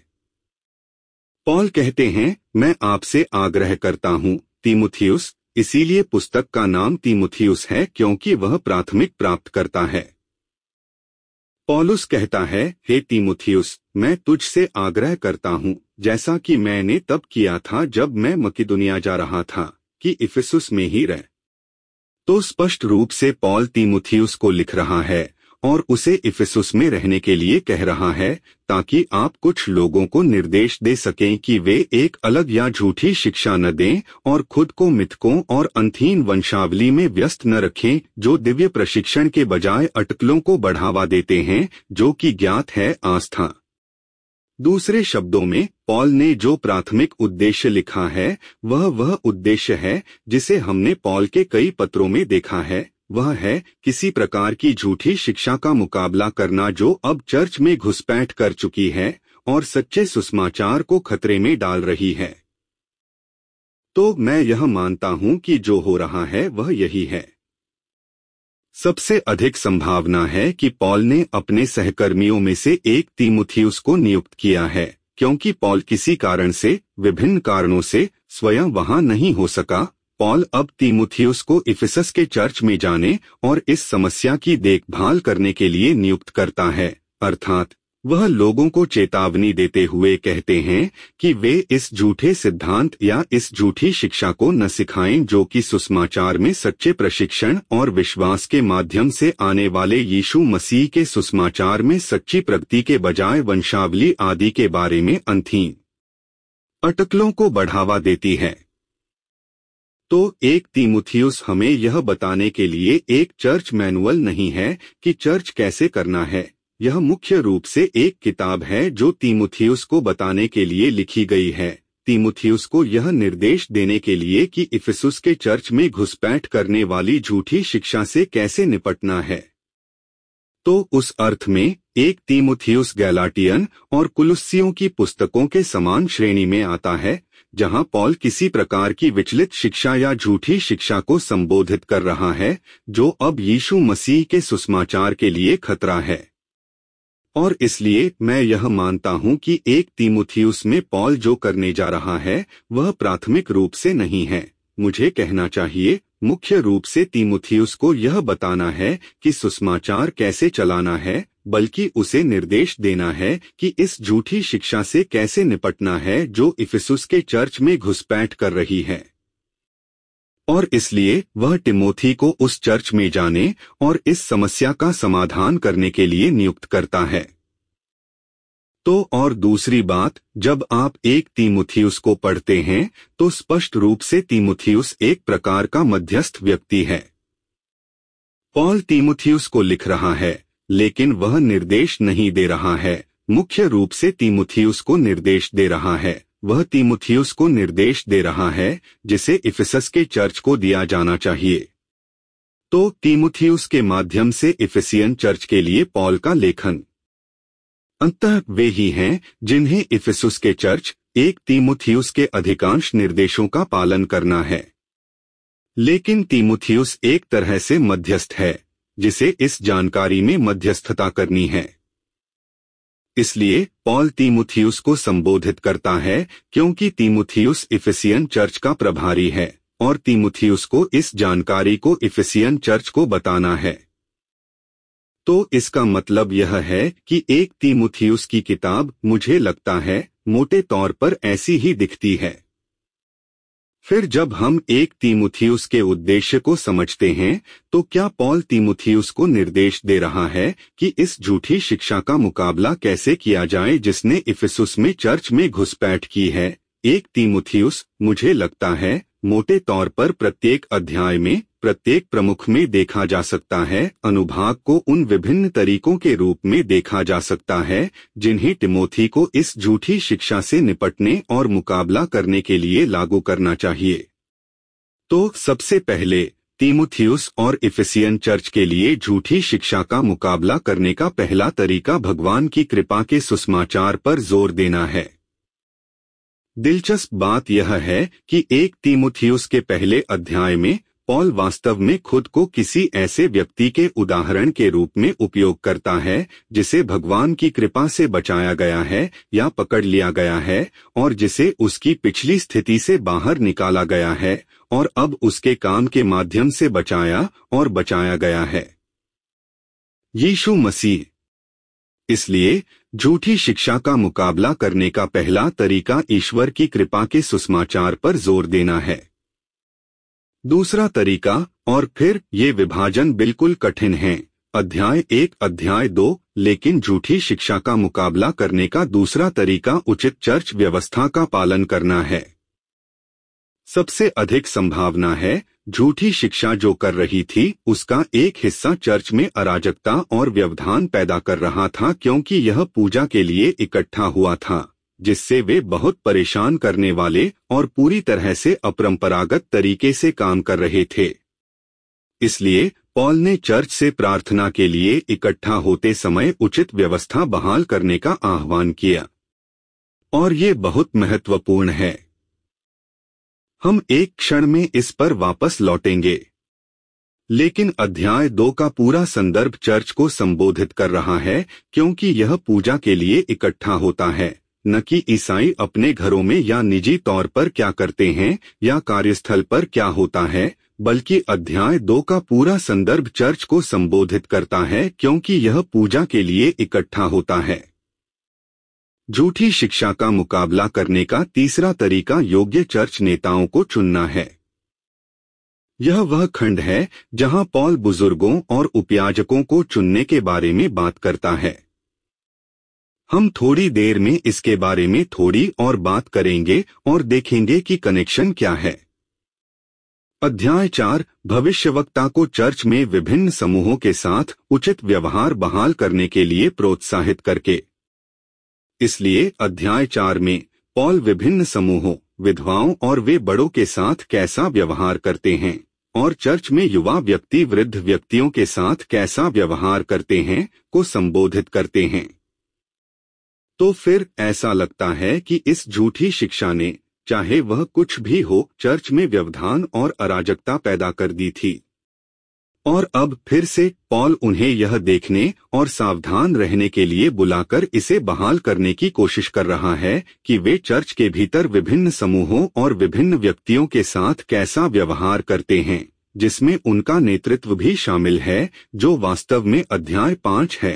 [SPEAKER 1] पॉल कहते हैं, मैं आपसे आग्रह करता हूं, तीमुथियुस, इसीलिए पुस्तक का नाम तीमुथियुस है क्योंकि वह प्राथमिक प्राप्त करता है। पौलुस कहता है, हे तीमुथियुस, मैं तुझसे आग्रह करता हूं, जैसा कि मैंने तब किया था जब मैं मकिदुनिया जा रहा था, कि इफिसुस में ही रह। तो स्पष्ट रूप से पॉल तीमुथियुस को लिख रहा है और उसे इफिसुस में रहने के लिए कह रहा है, ताकि आप कुछ लोगों को निर्देश दे सकें कि वे एक अलग या झूठी शिक्षा न दें और खुद को मिथकों और अंधहीन वंशावली में व्यस्त न रखें, जो दिव्य प्रशिक्षण के बजाय अटकलों को बढ़ावा देते हैं, जो कि ज्ञात है आस्था। दूसरे शब्दों में, पॉल ने जो प्राथमिक उद्देश्य लिखा है, वह उद्देश्य है जिसे हमने पॉल के कई पत्रों में देखा है। वह है किसी प्रकार की झूठी शिक्षा का मुकाबला करना जो अब चर्च में घुसपैठ कर चुकी है और सच्चे सुसमाचार को खतरे में डाल रही है। तो मैं यह मानता हूं कि जो हो रहा है वह यही है। सबसे अधिक संभावना है कि पॉल ने अपने सहकर्मियों में से एक तीमुथियुस को नियुक्त किया है, क्योंकि पॉल किसी कारण से, विभिन्न कारणों से, स्वयं वहां नहीं हो सका। पॉल अब तीमुथियुस को इफिसस के चर्च में जाने और इस समस्या की देखभाल करने के लिए नियुक्त करता है, अर्थात वह लोगों को चेतावनी देते हुए कहते हैं कि वे इस झूठे सिद्धांत या इस झूठी शिक्षा को न सिखाएं जो कि सुसमाचार में सच्चे प्रशिक्षण और विश्वास के माध्यम से आने वाले यीशु मसीह के सुसमाचार में सच्ची प्रगति के बजाय वंशावली आदि के बारे में अंधहीन अटकलों को बढ़ावा देती है। तो एक तीमुथियुस हमें यह बताने के लिए एक चर्च मैनुअल नहीं है कि चर्च कैसे करना है। यह मुख्य रूप से एक किताब है जो तीमुथियुस को बताने के लिए लिखी गई है, तीमुथियुस को यह निर्देश देने के लिए कि इफिसुस के चर्च में घुसपैठ करने वाली झूठी शिक्षा से कैसे निपटना है। तो उस अर्थ में एक तीमुथियुस गैलाटियन और कुलुस्सियों की पुस्तकों के समान श्रेणी में आता है, जहां पॉल किसी प्रकार की विचलित शिक्षा या झूठी शिक्षा को संबोधित कर रहा है जो अब यीशु मसीह के सुसमाचार के लिए खतरा है। और इसलिए मैं यह मानता हूं कि एक तीमुथियुस में पॉल जो करने जा रहा है वह प्राथमिक रूप से नहीं है, मुझे कहना चाहिए, मुख्य रूप से तीमुथियुस को यह बताना है कि सुसमाचार कैसे चलाना है, बल्कि उसे निर्देश देना है कि इस झूठी शिक्षा से कैसे निपटना है जो इफिसुस के चर्च में घुसपैठ कर रही है। और इसलिए वह तिमोथी को उस चर्च में जाने और इस समस्या का समाधान करने के लिए नियुक्त करता है। तो और दूसरी बात, जब आप एक तीमुथियुस को पढ़ते हैं तो स्पष्ट रूप से तीमुथियुस एक प्रकार का मध्यस्थ व्यक्ति है। पॉल तीमुथियुस को लिख रहा है, लेकिन वह निर्देश नहीं दे रहा है, मुख्य रूप से तीमुथियुस को निर्देश दे रहा है। वह तीमुथियुस को निर्देश दे रहा है जिसे इफिसस के चर्च को दिया जाना चाहिए। तो तीमुथियुस के माध्यम से इफिसियन चर्च के लिए पॉल का लेखन। अंततः वे ही हैं जिन्हें इफिसुस के चर्च एक तीमुथियुस के अधिकांश निर्देशों का पालन करना है। लेकिन तीमुथियुस एक तरह से मध्यस्थ है जिसे इस जानकारी में मध्यस्थता करनी है। इसलिए पॉल तीमुथियुस को संबोधित करता है क्योंकि तीमुथियुस इफिसियन चर्च का प्रभारी है और तीमुथियुस को इस जानकारी को इफिसियन चर्च को बताना है। तो इसका मतलब यह है कि एक तीमुथियुस की किताब, मुझे लगता है, मोटे तौर पर ऐसी ही दिखती है। फिर जब हम एक तीमुथियुस के उद्देश्य को समझते हैं, तो क्या पॉल तीमुथियुस को निर्देश दे रहा है कि इस झूठी शिक्षा का मुकाबला कैसे किया जाए जिसने इफिसुस में चर्च में घुसपैठ की है? एक तीमुथियुस, मुझे लगता है, मोटे तौर पर प्रत्येक अध्याय में, प्रत्येक प्रमुख में देखा जा सकता है। अनुभाग को उन विभिन्न तरीकों के रूप में देखा जा सकता है जिन्हें तिमोथी को इस झूठी शिक्षा से निपटने और मुकाबला करने के लिए लागू करना चाहिए। तो सबसे पहले, तीमुथियुस और इफिसियन चर्च के लिए झूठी शिक्षा का मुकाबला करने का पहला तरीका भगवान की कृपा के सुसमाचार पर जोर देना है। दिलचस्प बात यह है कि एक तीमुथियुस के पहले अध्याय में पॉल वास्तव में खुद को किसी ऐसे व्यक्ति के उदाहरण के रूप में उपयोग करता है जिसे भगवान की कृपा से बचाया गया है या पकड़ लिया गया है और जिसे उसकी पिछली स्थिति से बाहर निकाला गया है और अब उसके काम के माध्यम से बचाया गया है, यीशु मसीह। इसलिए झूठी शिक्षा का मुकाबला करने का पहला तरीका ईश्वर की कृपा के सुसमाचार पर जोर देना है। दूसरा तरीका, और फिर ये विभाजन बिल्कुल कठिन है, अध्याय 1 अध्याय 2, लेकिन झूठी शिक्षा का मुकाबला करने का दूसरा तरीका उचित चर्च व्यवस्था का पालन करना है। सबसे अधिक संभावना है झूठी शिक्षा जो कर रही थी उसका एक हिस्सा चर्च में अराजकता और व्यवधान पैदा कर रहा था, क्योंकि यह पूजा के लिए इकट्ठा हुआ था जिससे वे बहुत परेशान करने वाले और पूरी तरह से अपरंपरागत तरीके से काम कर रहे थे। इसलिए पॉल ने चर्च से प्रार्थना के लिए इकट्ठा होते समय उचित व्यवस्था बहाल करने का आह्वान किया, और ये बहुत महत्वपूर्ण है। हम एक क्षण में इस पर वापस लौटेंगे, लेकिन अध्याय 2 का पूरा संदर्भ चर्च को संबोधित कर रहा है, क्योंकि यह पूजा के लिए इकट्ठा होता है, न कि ईसाई अपने घरों में या निजी तौर पर क्या करते हैं या कार्यस्थल पर क्या होता है, बल्कि अध्याय 2 का पूरा संदर्भ चर्च को संबोधित करता है क्योंकि यह पूजा के लिए इकट्ठा होता है। झूठी शिक्षा का मुकाबला करने का तीसरा तरीका योग्य चर्च नेताओं को चुनना है। यह वह खंड है जहां पॉल बुजुर्गों और उपयाजकों को चुनने के बारे में बात करता है। हम थोड़ी देर में इसके बारे में थोड़ी और बात करेंगे और देखेंगे कि कनेक्शन क्या है। अध्याय 4, भविष्यवक्ता को चर्च में विभिन्न समूहों के साथ उचित व्यवहार बहाल करने के लिए प्रोत्साहित करके। इसलिए अध्याय 4 में पॉल विभिन्न समूहों, विधवाओं और वे बड़ों के साथ कैसा व्यवहार करते हैं और चर्च में युवा व्यक्ति वृद्ध व्यक्तियों के साथ कैसा व्यवहार करते हैं को संबोधित करते हैं। तो फिर ऐसा लगता है कि इस झूठी शिक्षा ने, चाहे वह कुछ भी हो, चर्च में व्यवधान और अराजकता पैदा कर दी थी। और अब फिर से पॉल उन्हें यह देखने और सावधान रहने के लिए बुलाकर इसे बहाल करने की कोशिश कर रहा है कि वे चर्च के भीतर विभिन्न समूहों और विभिन्न व्यक्तियों के साथ कैसा व्यवहार करते हैं, जिसमें उनका नेतृत्व भी शामिल है, जो वास्तव में अध्याय 5 है।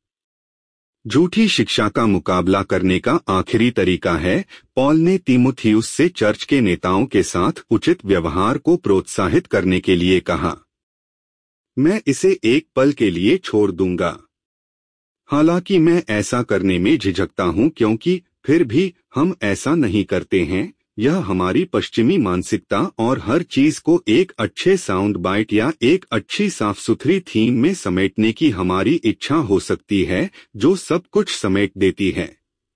[SPEAKER 1] झूठी शिक्षा का मुकाबला करने का आखिरी तरीका है, पॉल ने तीमुथियुस से चर्च के नेताओं के साथ उचित व्यवहार को प्रोत्साहित करने के लिए कहा। मैं इसे एक पल के लिए छोड़ दूंगा। हालांकि मैं ऐसा करने में झिझकता हूं क्योंकि फिर भी हम ऐसा नहीं करते हैं। यह हमारी पश्चिमी मानसिकता और हर चीज को एक अच्छे साउंड बाइट या एक अच्छी साफ सुथरी थीम में समेटने की हमारी इच्छा हो सकती है, जो सब कुछ समेट देती है।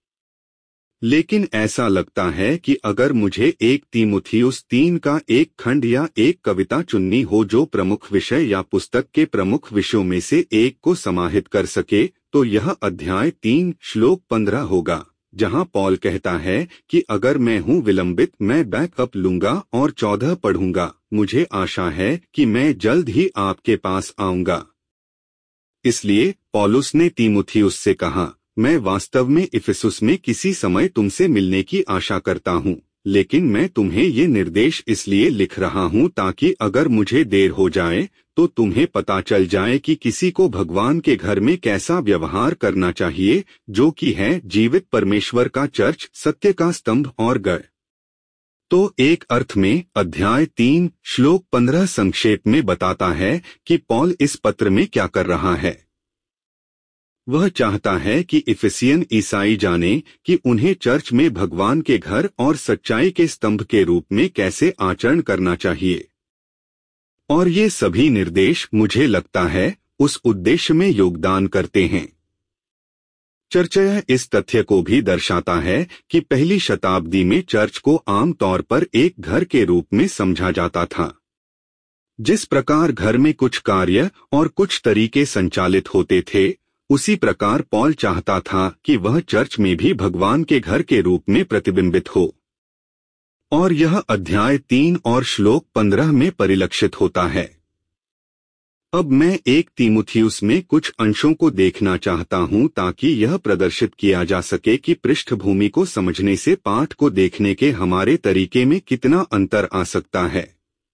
[SPEAKER 1] लेकिन ऐसा लगता है कि अगर मुझे एक तीमुथियुस 3 का एक खंड या एक कविता चुननी हो जो प्रमुख विषय या पुस्तक के प्रमुख विषयों में से एक को समाहित कर सके, तो यह अध्याय 3 श्लोक 15 होगा, जहां पॉल कहता है कि अगर मैं हूं विलंबित मैं बैकअप लूंगा और 14 पढ़ूंगा। मुझे आशा है कि मैं जल्द ही आपके पास आऊंगा। इसलिए पौलुस ने तीमुथियुस से कहा, मैं वास्तव में इफिसुस में किसी समय तुमसे मिलने की आशा करता हूं। लेकिन मैं तुम्हें ये निर्देश इसलिए लिख रहा हूँ ताकि अगर मुझे देर हो जाए तो तुम्हें पता चल जाए कि किसी को भगवान के घर में कैसा व्यवहार करना चाहिए, जो कि है जीवित परमेश्वर का चर्च, सत्य का स्तंभ और गढ़। तो एक अर्थ में अध्याय 3 श्लोक 15 संक्षेप में बताता है कि पॉल इस पत्र में क्या कर रहा है। वह चाहता है कि इफिसियन ईसाई जाने कि उन्हें चर्च में भगवान के घर और सच्चाई के स्तंभ के रूप में कैसे आचरण करना चाहिए। और ये सभी निर्देश, मुझे लगता है, उस उद्देश्य में योगदान करते हैं। चर्चा इस तथ्य को भी दर्शाता है कि पहली शताब्दी में चर्च को आमतौर पर एक घर के रूप में समझा जाता था। जिस प्रकार घर में कुछ कार्य और कुछ तरीके संचालित होते थे, उसी प्रकार पॉल चाहता था कि वह चर्च में भी भगवान के घर के रूप में प्रतिबिंबित हो। और यह अध्याय 3 और श्लोक 15 में परिलक्षित होता है। अब मैं 1 तीमुथियुस में कुछ अंशों को देखना चाहता हूं ताकि यह प्रदर्शित किया जा सके कि पृष्ठभूमि को समझने से पाठ को देखने के हमारे तरीके में कितना अंतर आ सकता है।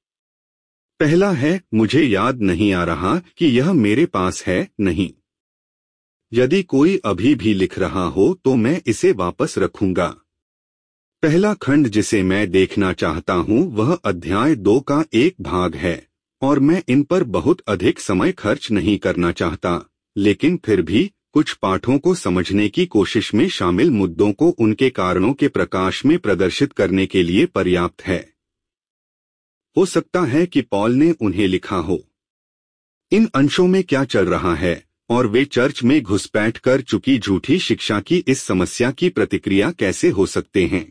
[SPEAKER 1] पहला है, मुझे याद नहीं आ रहा कि यह मेरे पास है, नहीं। यदि कोई अभी भी लिख रहा हो तो मैं इसे वापस रखूंगा। पहला खंड जिसे मैं देखना चाहता हूं वह अध्याय 2 का एक भाग है, और मैं इन पर बहुत अधिक समय खर्च नहीं करना चाहता, लेकिन फिर भी कुछ पाठों को समझने की कोशिश में शामिल मुद्दों को उनके कारणों के प्रकाश में प्रदर्शित करने के लिए पर्याप्त है। हो सकता है कि पॉल ने उन्हें लिखा हो। इन अंशों में क्या चल रहा है और वे चर्च में घुसपैठ कर चुकी झूठी शिक्षा की इस समस्या की प्रतिक्रिया कैसे हो सकते हैं।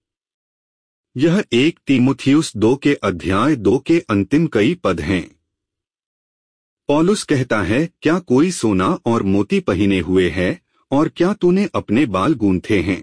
[SPEAKER 1] यह 1 तीमुथियुस 2 के अध्याय 2 के अंतिम कई पद हैं। पौलुस कहता है, क्या कोई सोना और मोती पहने हुए है, और क्या तूने अपने बाल गूंथे हैं?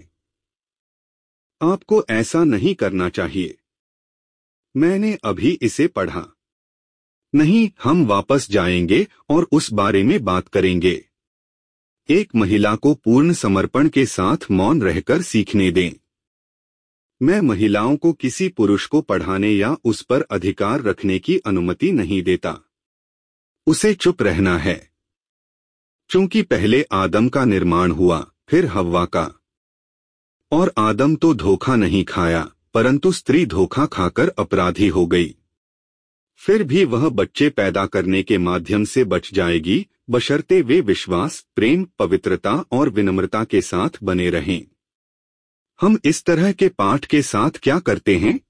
[SPEAKER 1] आपको ऐसा नहीं करना चाहिए। मैंने अभी इसे पढ़ा। नहीं, हम वापस जाएंगे और उस बारे में बात करेंगे। एक महिला को पूर्ण समर्पण के साथ मौन रहकर सीखने दें। मैं महिलाओं को किसी पुरुष को पढ़ाने या उस पर अधिकार रखने की अनुमति नहीं देता। उसे चुप रहना है। चूंकि पहले आदम का निर्माण हुआ, फिर हव्वा का। और आदम तो धोखा नहीं खाया, परंतु स्त्री धोखा खाकर अपराधी हो गई। फिर भी वह बच्चे पैदा करने के माध्यम से बच जाएगी, बशर्ते वे विश्वास, प्रेम, पवित्रता और विनम्रता के साथ बने रहें। हम इस तरह के पाठ के साथ क्या करते हैं?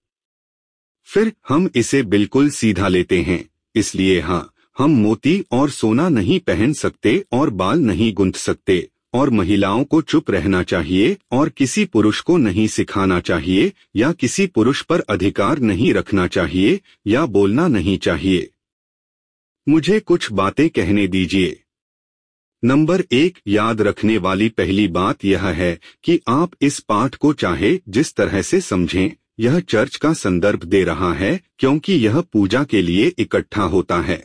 [SPEAKER 1] फिर हम इसे बिल्कुल सीधा लेते हैं। इसलिए हाँ, हम मोती और सोना नहीं पहन सकते और बाल नहीं गूंथ सकते, और महिलाओं को चुप रहना चाहिए, और किसी पुरुष को नहीं सिखाना चाहिए, या किसी पुरुष पर अधिकार नहीं रखना चाहिए, या बोलना नहीं चाहिए। मुझे कुछ बातें कहने दीजिए। नंबर 1, याद रखने वाली पहली बात यह है कि आप इस पाठ को चाहे जिस तरह से समझें, यह चर्च का संदर्भ दे रहा है, क्योंकि यह पूजा के लिए इकट्ठा होता है।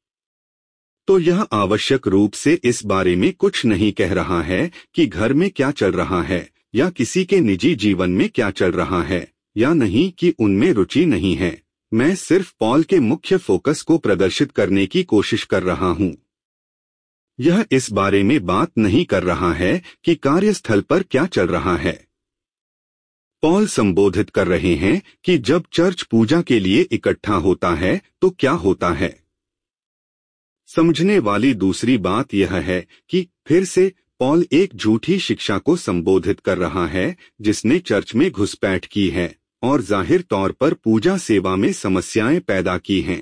[SPEAKER 1] तो यह आवश्यक रूप से इस बारे में कुछ नहीं कह रहा है कि घर में क्या चल रहा है, या किसी के निजी जीवन में क्या चल रहा है, या नहीं कि उनमें रुचि नहीं है। मैं सिर्फ पॉल के मुख्य फोकस को प्रदर्शित करने की कोशिश कर रहा हूं। यह इस बारे में बात नहीं कर रहा है कि कार्यस्थल पर क्या चल रहा है। पॉल संबोधित कर रहे हैं कि जब चर्च पूजा के लिए इकट्ठा होता है तो क्या होता है। समझने वाली दूसरी बात यह है कि फिर से पॉल एक झूठी शिक्षा को संबोधित कर रहा है जिसने चर्च में घुसपैठ की है और जाहिर तौर पर पूजा सेवा में समस्याएं पैदा की हैं।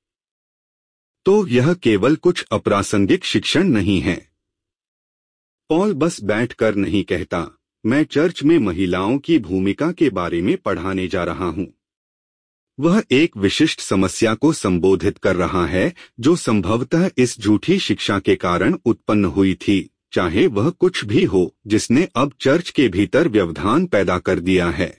[SPEAKER 1] तो यह केवल कुछ अप्रासंगिक शिक्षण नहीं है। पॉल बस बैठकर नहीं कहता, मैं चर्च में महिलाओं की भूमिका के बारे में पढ़ाने जा रहा हूं। वह एक विशिष्ट समस्या को संबोधित कर रहा है जो संभवतः इस झूठी शिक्षा के कारण उत्पन्न हुई थी, चाहे वह कुछ भी हो, जिसने अब चर्च के भीतर व्यवधान पैदा कर दिया है।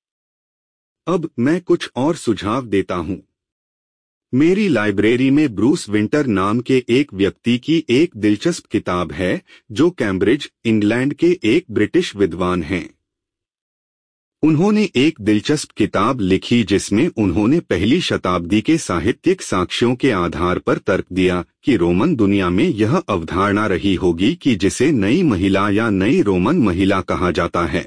[SPEAKER 1] अब मैं कुछ और सुझाव देता हूं। मेरी लाइब्रेरी में ब्रूस विंटर नाम के एक व्यक्ति की एक दिलचस्प किताब है जो कैम्ब्रिज, इंग्लैंड के एक ब्रिटिश विद्वान हैं। उन्होंने एक दिलचस्प किताब लिखी जिसमें उन्होंने पहली शताब्दी के साहित्यिक साक्ष्यों के आधार पर तर्क दिया कि रोमन दुनिया में यह अवधारणा रही होगी कि जिसे नई महिला या नई रोमन महिला कहा जाता है।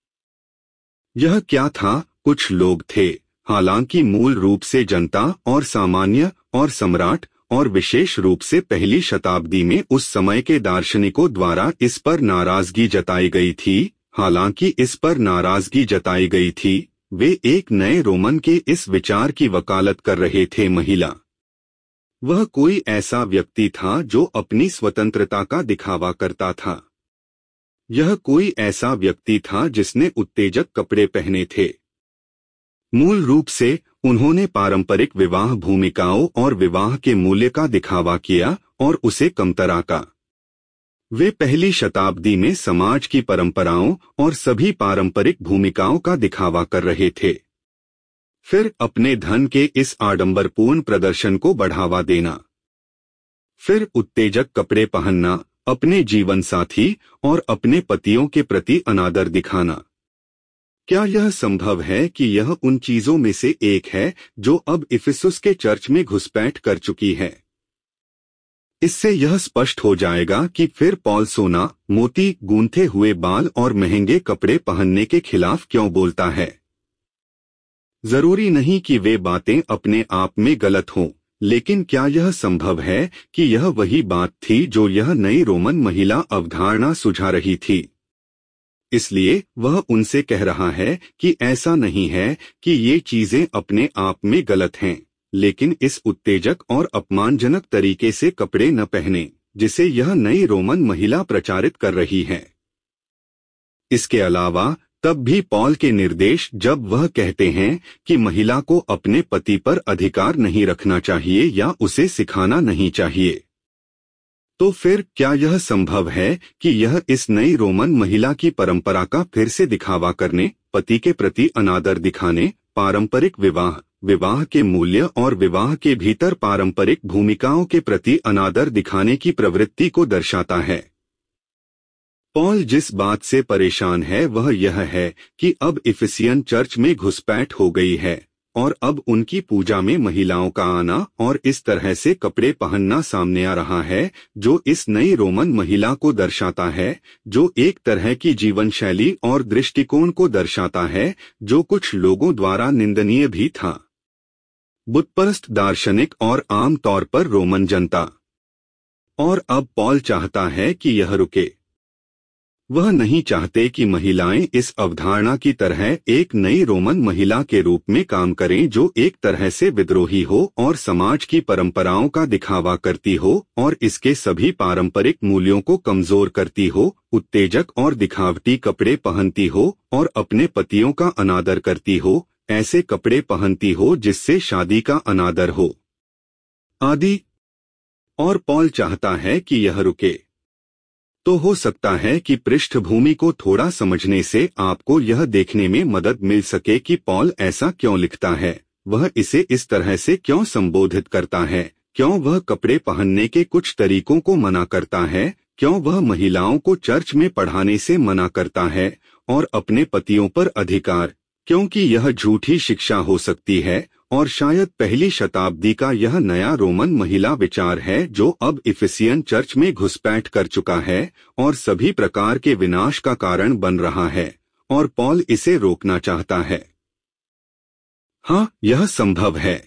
[SPEAKER 1] यह क्या था? कुछ लोग थे, हालांकि मूल रूप से जनता और सामान्य और सम्राट, और विशेष रूप से पहली शताब्दी में उस समय के दार्शनिकों द्वारा इस पर नाराजगी जताई गई थी। हालांकि इस पर नाराजगी जताई गई थी, वे एक नए रोमन के इस विचार की वकालत कर रहे थे। महिला वह कोई ऐसा व्यक्ति था जो अपनी स्वतंत्रता का दिखावा करता था। यह कोई ऐसा व्यक्ति था जिसने उत्तेजक कपड़े पहने थे। मूल रूप से उन्होंने पारंपरिक विवाह भूमिकाओं और विवाह के मूल्य का दिखावा किया और उसे कमतरा का। वे पहली शताब्दी में समाज की परंपराओं और सभी पारंपरिक भूमिकाओं का दिखावा कर रहे थे। फिर अपने धन के इस आडंबरपूर्ण प्रदर्शन को बढ़ावा देना, फिर उत्तेजक कपड़े पहनना, अपने जीवन साथी और अपने पतियों के प्रति अनादर दिखाना। क्या यह संभव है कि यह उन चीजों में से एक है जो अब इफिसुस के चर्च में घुसपैठ कर चुकी है? इससे यह स्पष्ट हो जाएगा कि फिर पॉल सोना, मोती, गूंथे हुए बाल और महंगे कपड़े पहनने के खिलाफ क्यों बोलता है। जरूरी नहीं कि वे बातें अपने आप में गलत हों, लेकिन क्या यह संभव है कि यह वही बात थी जो यह नई रोमन महिला अवधारणा सुझा रही थी? इसलिए वह उनसे कह रहा है कि ऐसा नहीं है कि ये चीजें अपने आप में गलत हैं, लेकिन इस उत्तेजक और अपमानजनक तरीके से कपड़े न पहने जिसे यह नई रोमन महिला प्रचारित कर रही है। इसके अलावा तब भी पॉल के निर्देश जब वह कहते हैं कि महिला को अपने पति पर अधिकार नहीं रखना चाहिए या उसे सिखाना नहीं चाहिए, तो फिर क्या यह संभव है कि यह इस नई रोमन महिला की परंपरा का फिर से दिखावा करने, पति के प्रति अनादर दिखाने, पारंपरिक विवाह के मूल्य और विवाह के भीतर पारंपरिक भूमिकाओं के प्रति अनादर दिखाने की प्रवृत्ति को दर्शाता है? पॉल जिस बात से परेशान है वह यह है कि अब इफिसियन चर्च में घुसपैठ हो गई है और अब उनकी पूजा में महिलाओं का आना और इस तरह से कपड़े पहनना सामने आ रहा है, जो इस नई रोमन महिला को दर्शाता है, जो एक तरह की जीवन शैली और दृष्टिकोण को दर्शाता है जो कुछ लोगों द्वारा निंदनीय भी था। बुतपरस्त दार्शनिक और आम तौर पर रोमन जनता। और अब पॉल चाहता है कि यह रुके। वह नहीं चाहते कि महिलाएं इस अवधारणा की तरह एक नई रोमन महिला के रूप में काम करें जो एक तरह से विद्रोही हो और समाज की परंपराओं का दिखावा करती हो और इसके सभी पारंपरिक मूल्यों को कमजोर करती हो, उत्तेजक और दिखावटी कपड़े पहनती हो और अपने पतियों का अनादर करती हो, ऐसे कपड़े पहनती हो जिससे शादी का अनादर हो, आदि। और पॉल चाहता है कि यह रुके। तो हो सकता है कि पृष्ठभूमि को थोड़ा समझने से आपको यह देखने में मदद मिल सके कि पॉल ऐसा क्यों लिखता है, वह इसे इस तरह से क्यों संबोधित करता है, क्यों वह कपड़े पहनने के कुछ तरीकों को मना करता है, क्यों वह महिलाओं को चर्च में पढ़ाने से मना करता है और अपने पतियों पर अधिकार, क्योंकि यह झूठी शिक्षा हो सकती है और शायद पहली शताब्दी का यह नया रोमन महिला विचार है जो अब इफिसियन चर्च में घुसपैठ कर चुका है और सभी प्रकार के विनाश का कारण बन रहा है, और पॉल इसे रोकना चाहता है। हाँ, यह संभव है।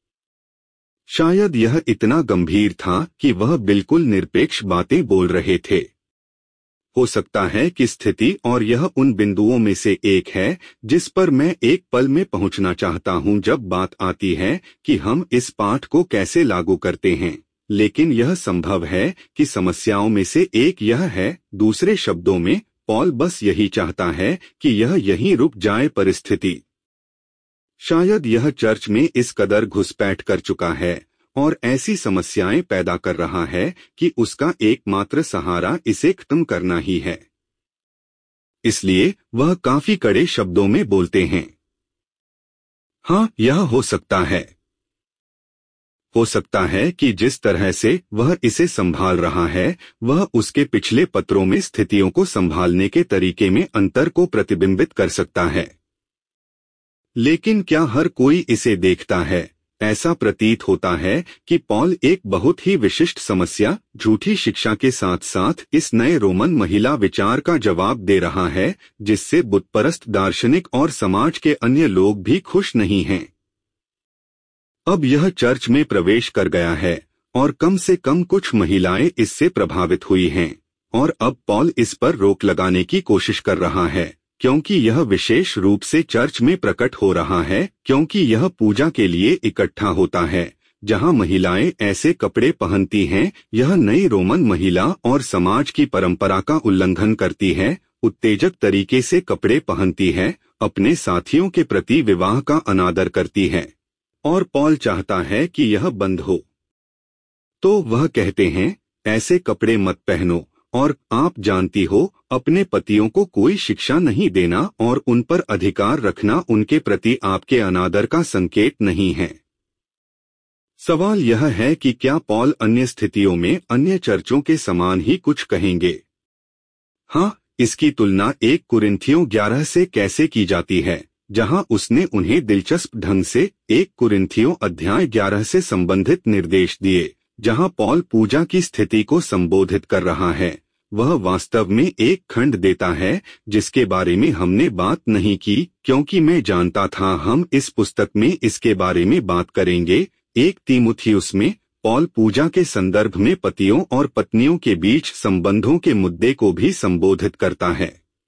[SPEAKER 1] शायद यह इतना गंभीर था कि वह बिल्कुल निरपेक्ष बातें बोल रहे थे। हो सकता है कि स्थिति और यह उन बिंदुओं में से एक है जिस पर मैं एक पल में पहुंचना चाहता हूं जब बात आती है कि हम इस पाठ को कैसे लागू करते हैं, लेकिन यह संभव है कि समस्याओं में से एक यह है। दूसरे शब्दों में, पॉल बस यही चाहता है कि यह यहीं रुक जाए। परिस्थिति शायद यह चर्च में इस कदर घुसपैठ कर चुका है और ऐसी समस्याएं पैदा कर रहा है कि उसका एकमात्र सहारा इसे खत्म करना ही है। इसलिए वह काफी कड़े शब्दों में बोलते हैं। हाँ, यह हो सकता है। हो सकता है कि जिस तरह से वह इसे संभाल रहा है वह उसके पिछले पत्रों में स्थितियों को संभालने के तरीके में अंतर को प्रतिबिंबित कर सकता है। लेकिन क्या हर कोई इसे देखता है? ऐसा प्रतीत होता है कि पॉल एक बहुत ही विशिष्ट समस्या, झूठी शिक्षा के साथ साथ इस नए रोमन महिला विचार का जवाब दे रहा है, जिससे बुतपरस्त दार्शनिक और समाज के अन्य लोग भी खुश नहीं हैं। अब यह चर्च में प्रवेश कर गया है और कम से कम कुछ महिलाएं इससे प्रभावित हुई हैं, और अब पॉल इस पर रोक लगाने की कोशिश कर रहा है, क्योंकि यह विशेष रूप से चर्च में प्रकट हो रहा है, क्योंकि यह पूजा के लिए इकट्ठा होता है जहां महिलाएं ऐसे कपड़े पहनती हैं। यह नई रोमन महिला और समाज की परंपरा का उल्लंघन करती है, उत्तेजक तरीके से कपड़े पहनती है, अपने साथियों के प्रति विवाह का अनादर करती है, और पॉल चाहता है कि यह बंद हो। तो वह कहते हैं, ऐसे कपड़े मत पहनो, और आप जानती हो, अपने पतियों को कोई शिक्षा नहीं देना और उन पर अधिकार रखना उनके प्रति आपके अनादर का संकेत नहीं है। सवाल यह है कि क्या पॉल अन्य स्थितियों में अन्य चर्चों के समान ही कुछ कहेंगे? हाँ, इसकी तुलना 1 कुरिन्थियों 11 से कैसे की जाती है, जहां उसने उन्हें दिलचस्प ढंग से 1 कुरिन्थियों अध्याय 11 से संबंधित निर्देश दिए, जहां पॉल पूजा की स्थिति को संबोधित कर रहा है। वह वास्तव में एक खंड देता है जिसके बारे में हमने बात नहीं की, क्योंकि मैं जानता था हम इस पुस्तक में इसके बारे में बात करेंगे। 1 तीमुथियुस में पॉल पूजा के संदर्भ में पतियों और पत्नियों के बीच संबंधों के मुद्दे को भी संबोधित करता है।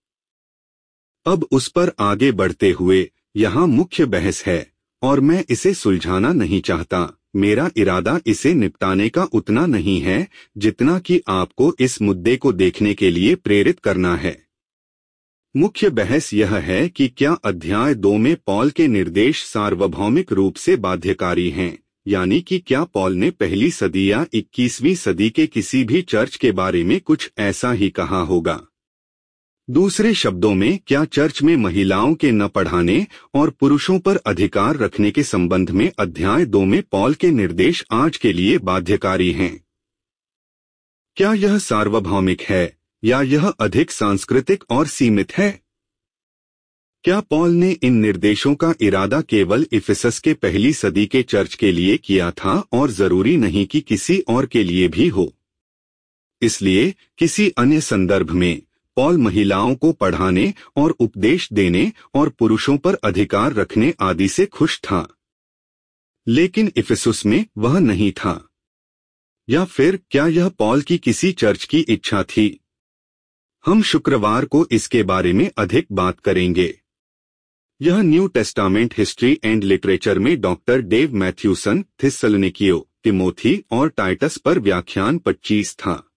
[SPEAKER 1] अब उस पर आगे बढ़ते हुए यहाँ मुख्य बहस है, और मैं इसे सुलझाना नहीं चाहता। मेरा इरादा इसे निपटाने का उतना नहीं है जितना कि आपको इस मुद्दे को देखने के लिए प्रेरित करना है। मुख्य बहस यह है कि क्या अध्याय 2 में पॉल के निर्देश सार्वभौमिक रूप से बाध्यकारी हैं, यानी कि क्या पॉल ने पहली सदी या 21वीं सदी के किसी भी चर्च के बारे में कुछ ऐसा ही कहा होगा। दूसरे शब्दों में, क्या चर्च में महिलाओं के न पढ़ाने और पुरुषों पर अधिकार रखने के संबंध में अध्याय 2 में पॉल के निर्देश आज के लिए बाध्यकारी हैं? क्या यह सार्वभौमिक है या यह अधिक सांस्कृतिक और सीमित है? क्या पॉल ने इन निर्देशों का इरादा केवल इफिसस के पहली सदी के चर्च के लिए किया था और जरूरी नहीं कि किसी और के लिए भी हो? इसलिए किसी अन्य संदर्भ में पॉल महिलाओं को पढ़ाने और उपदेश देने और पुरुषों पर अधिकार रखने आदि से खुश था, लेकिन इफिसुस में वह नहीं था। या फिर क्या यह पॉल की किसी चर्च की इच्छा थी? हम शुक्रवार को इसके बारे में अधिक बात करेंगे। यह New Testament history and literature में डॉक्टर डेव मैथ्यूसन, थिस्सलुनीकियों, तिमोथी और टाइटस पर व्याख्यान 25 था।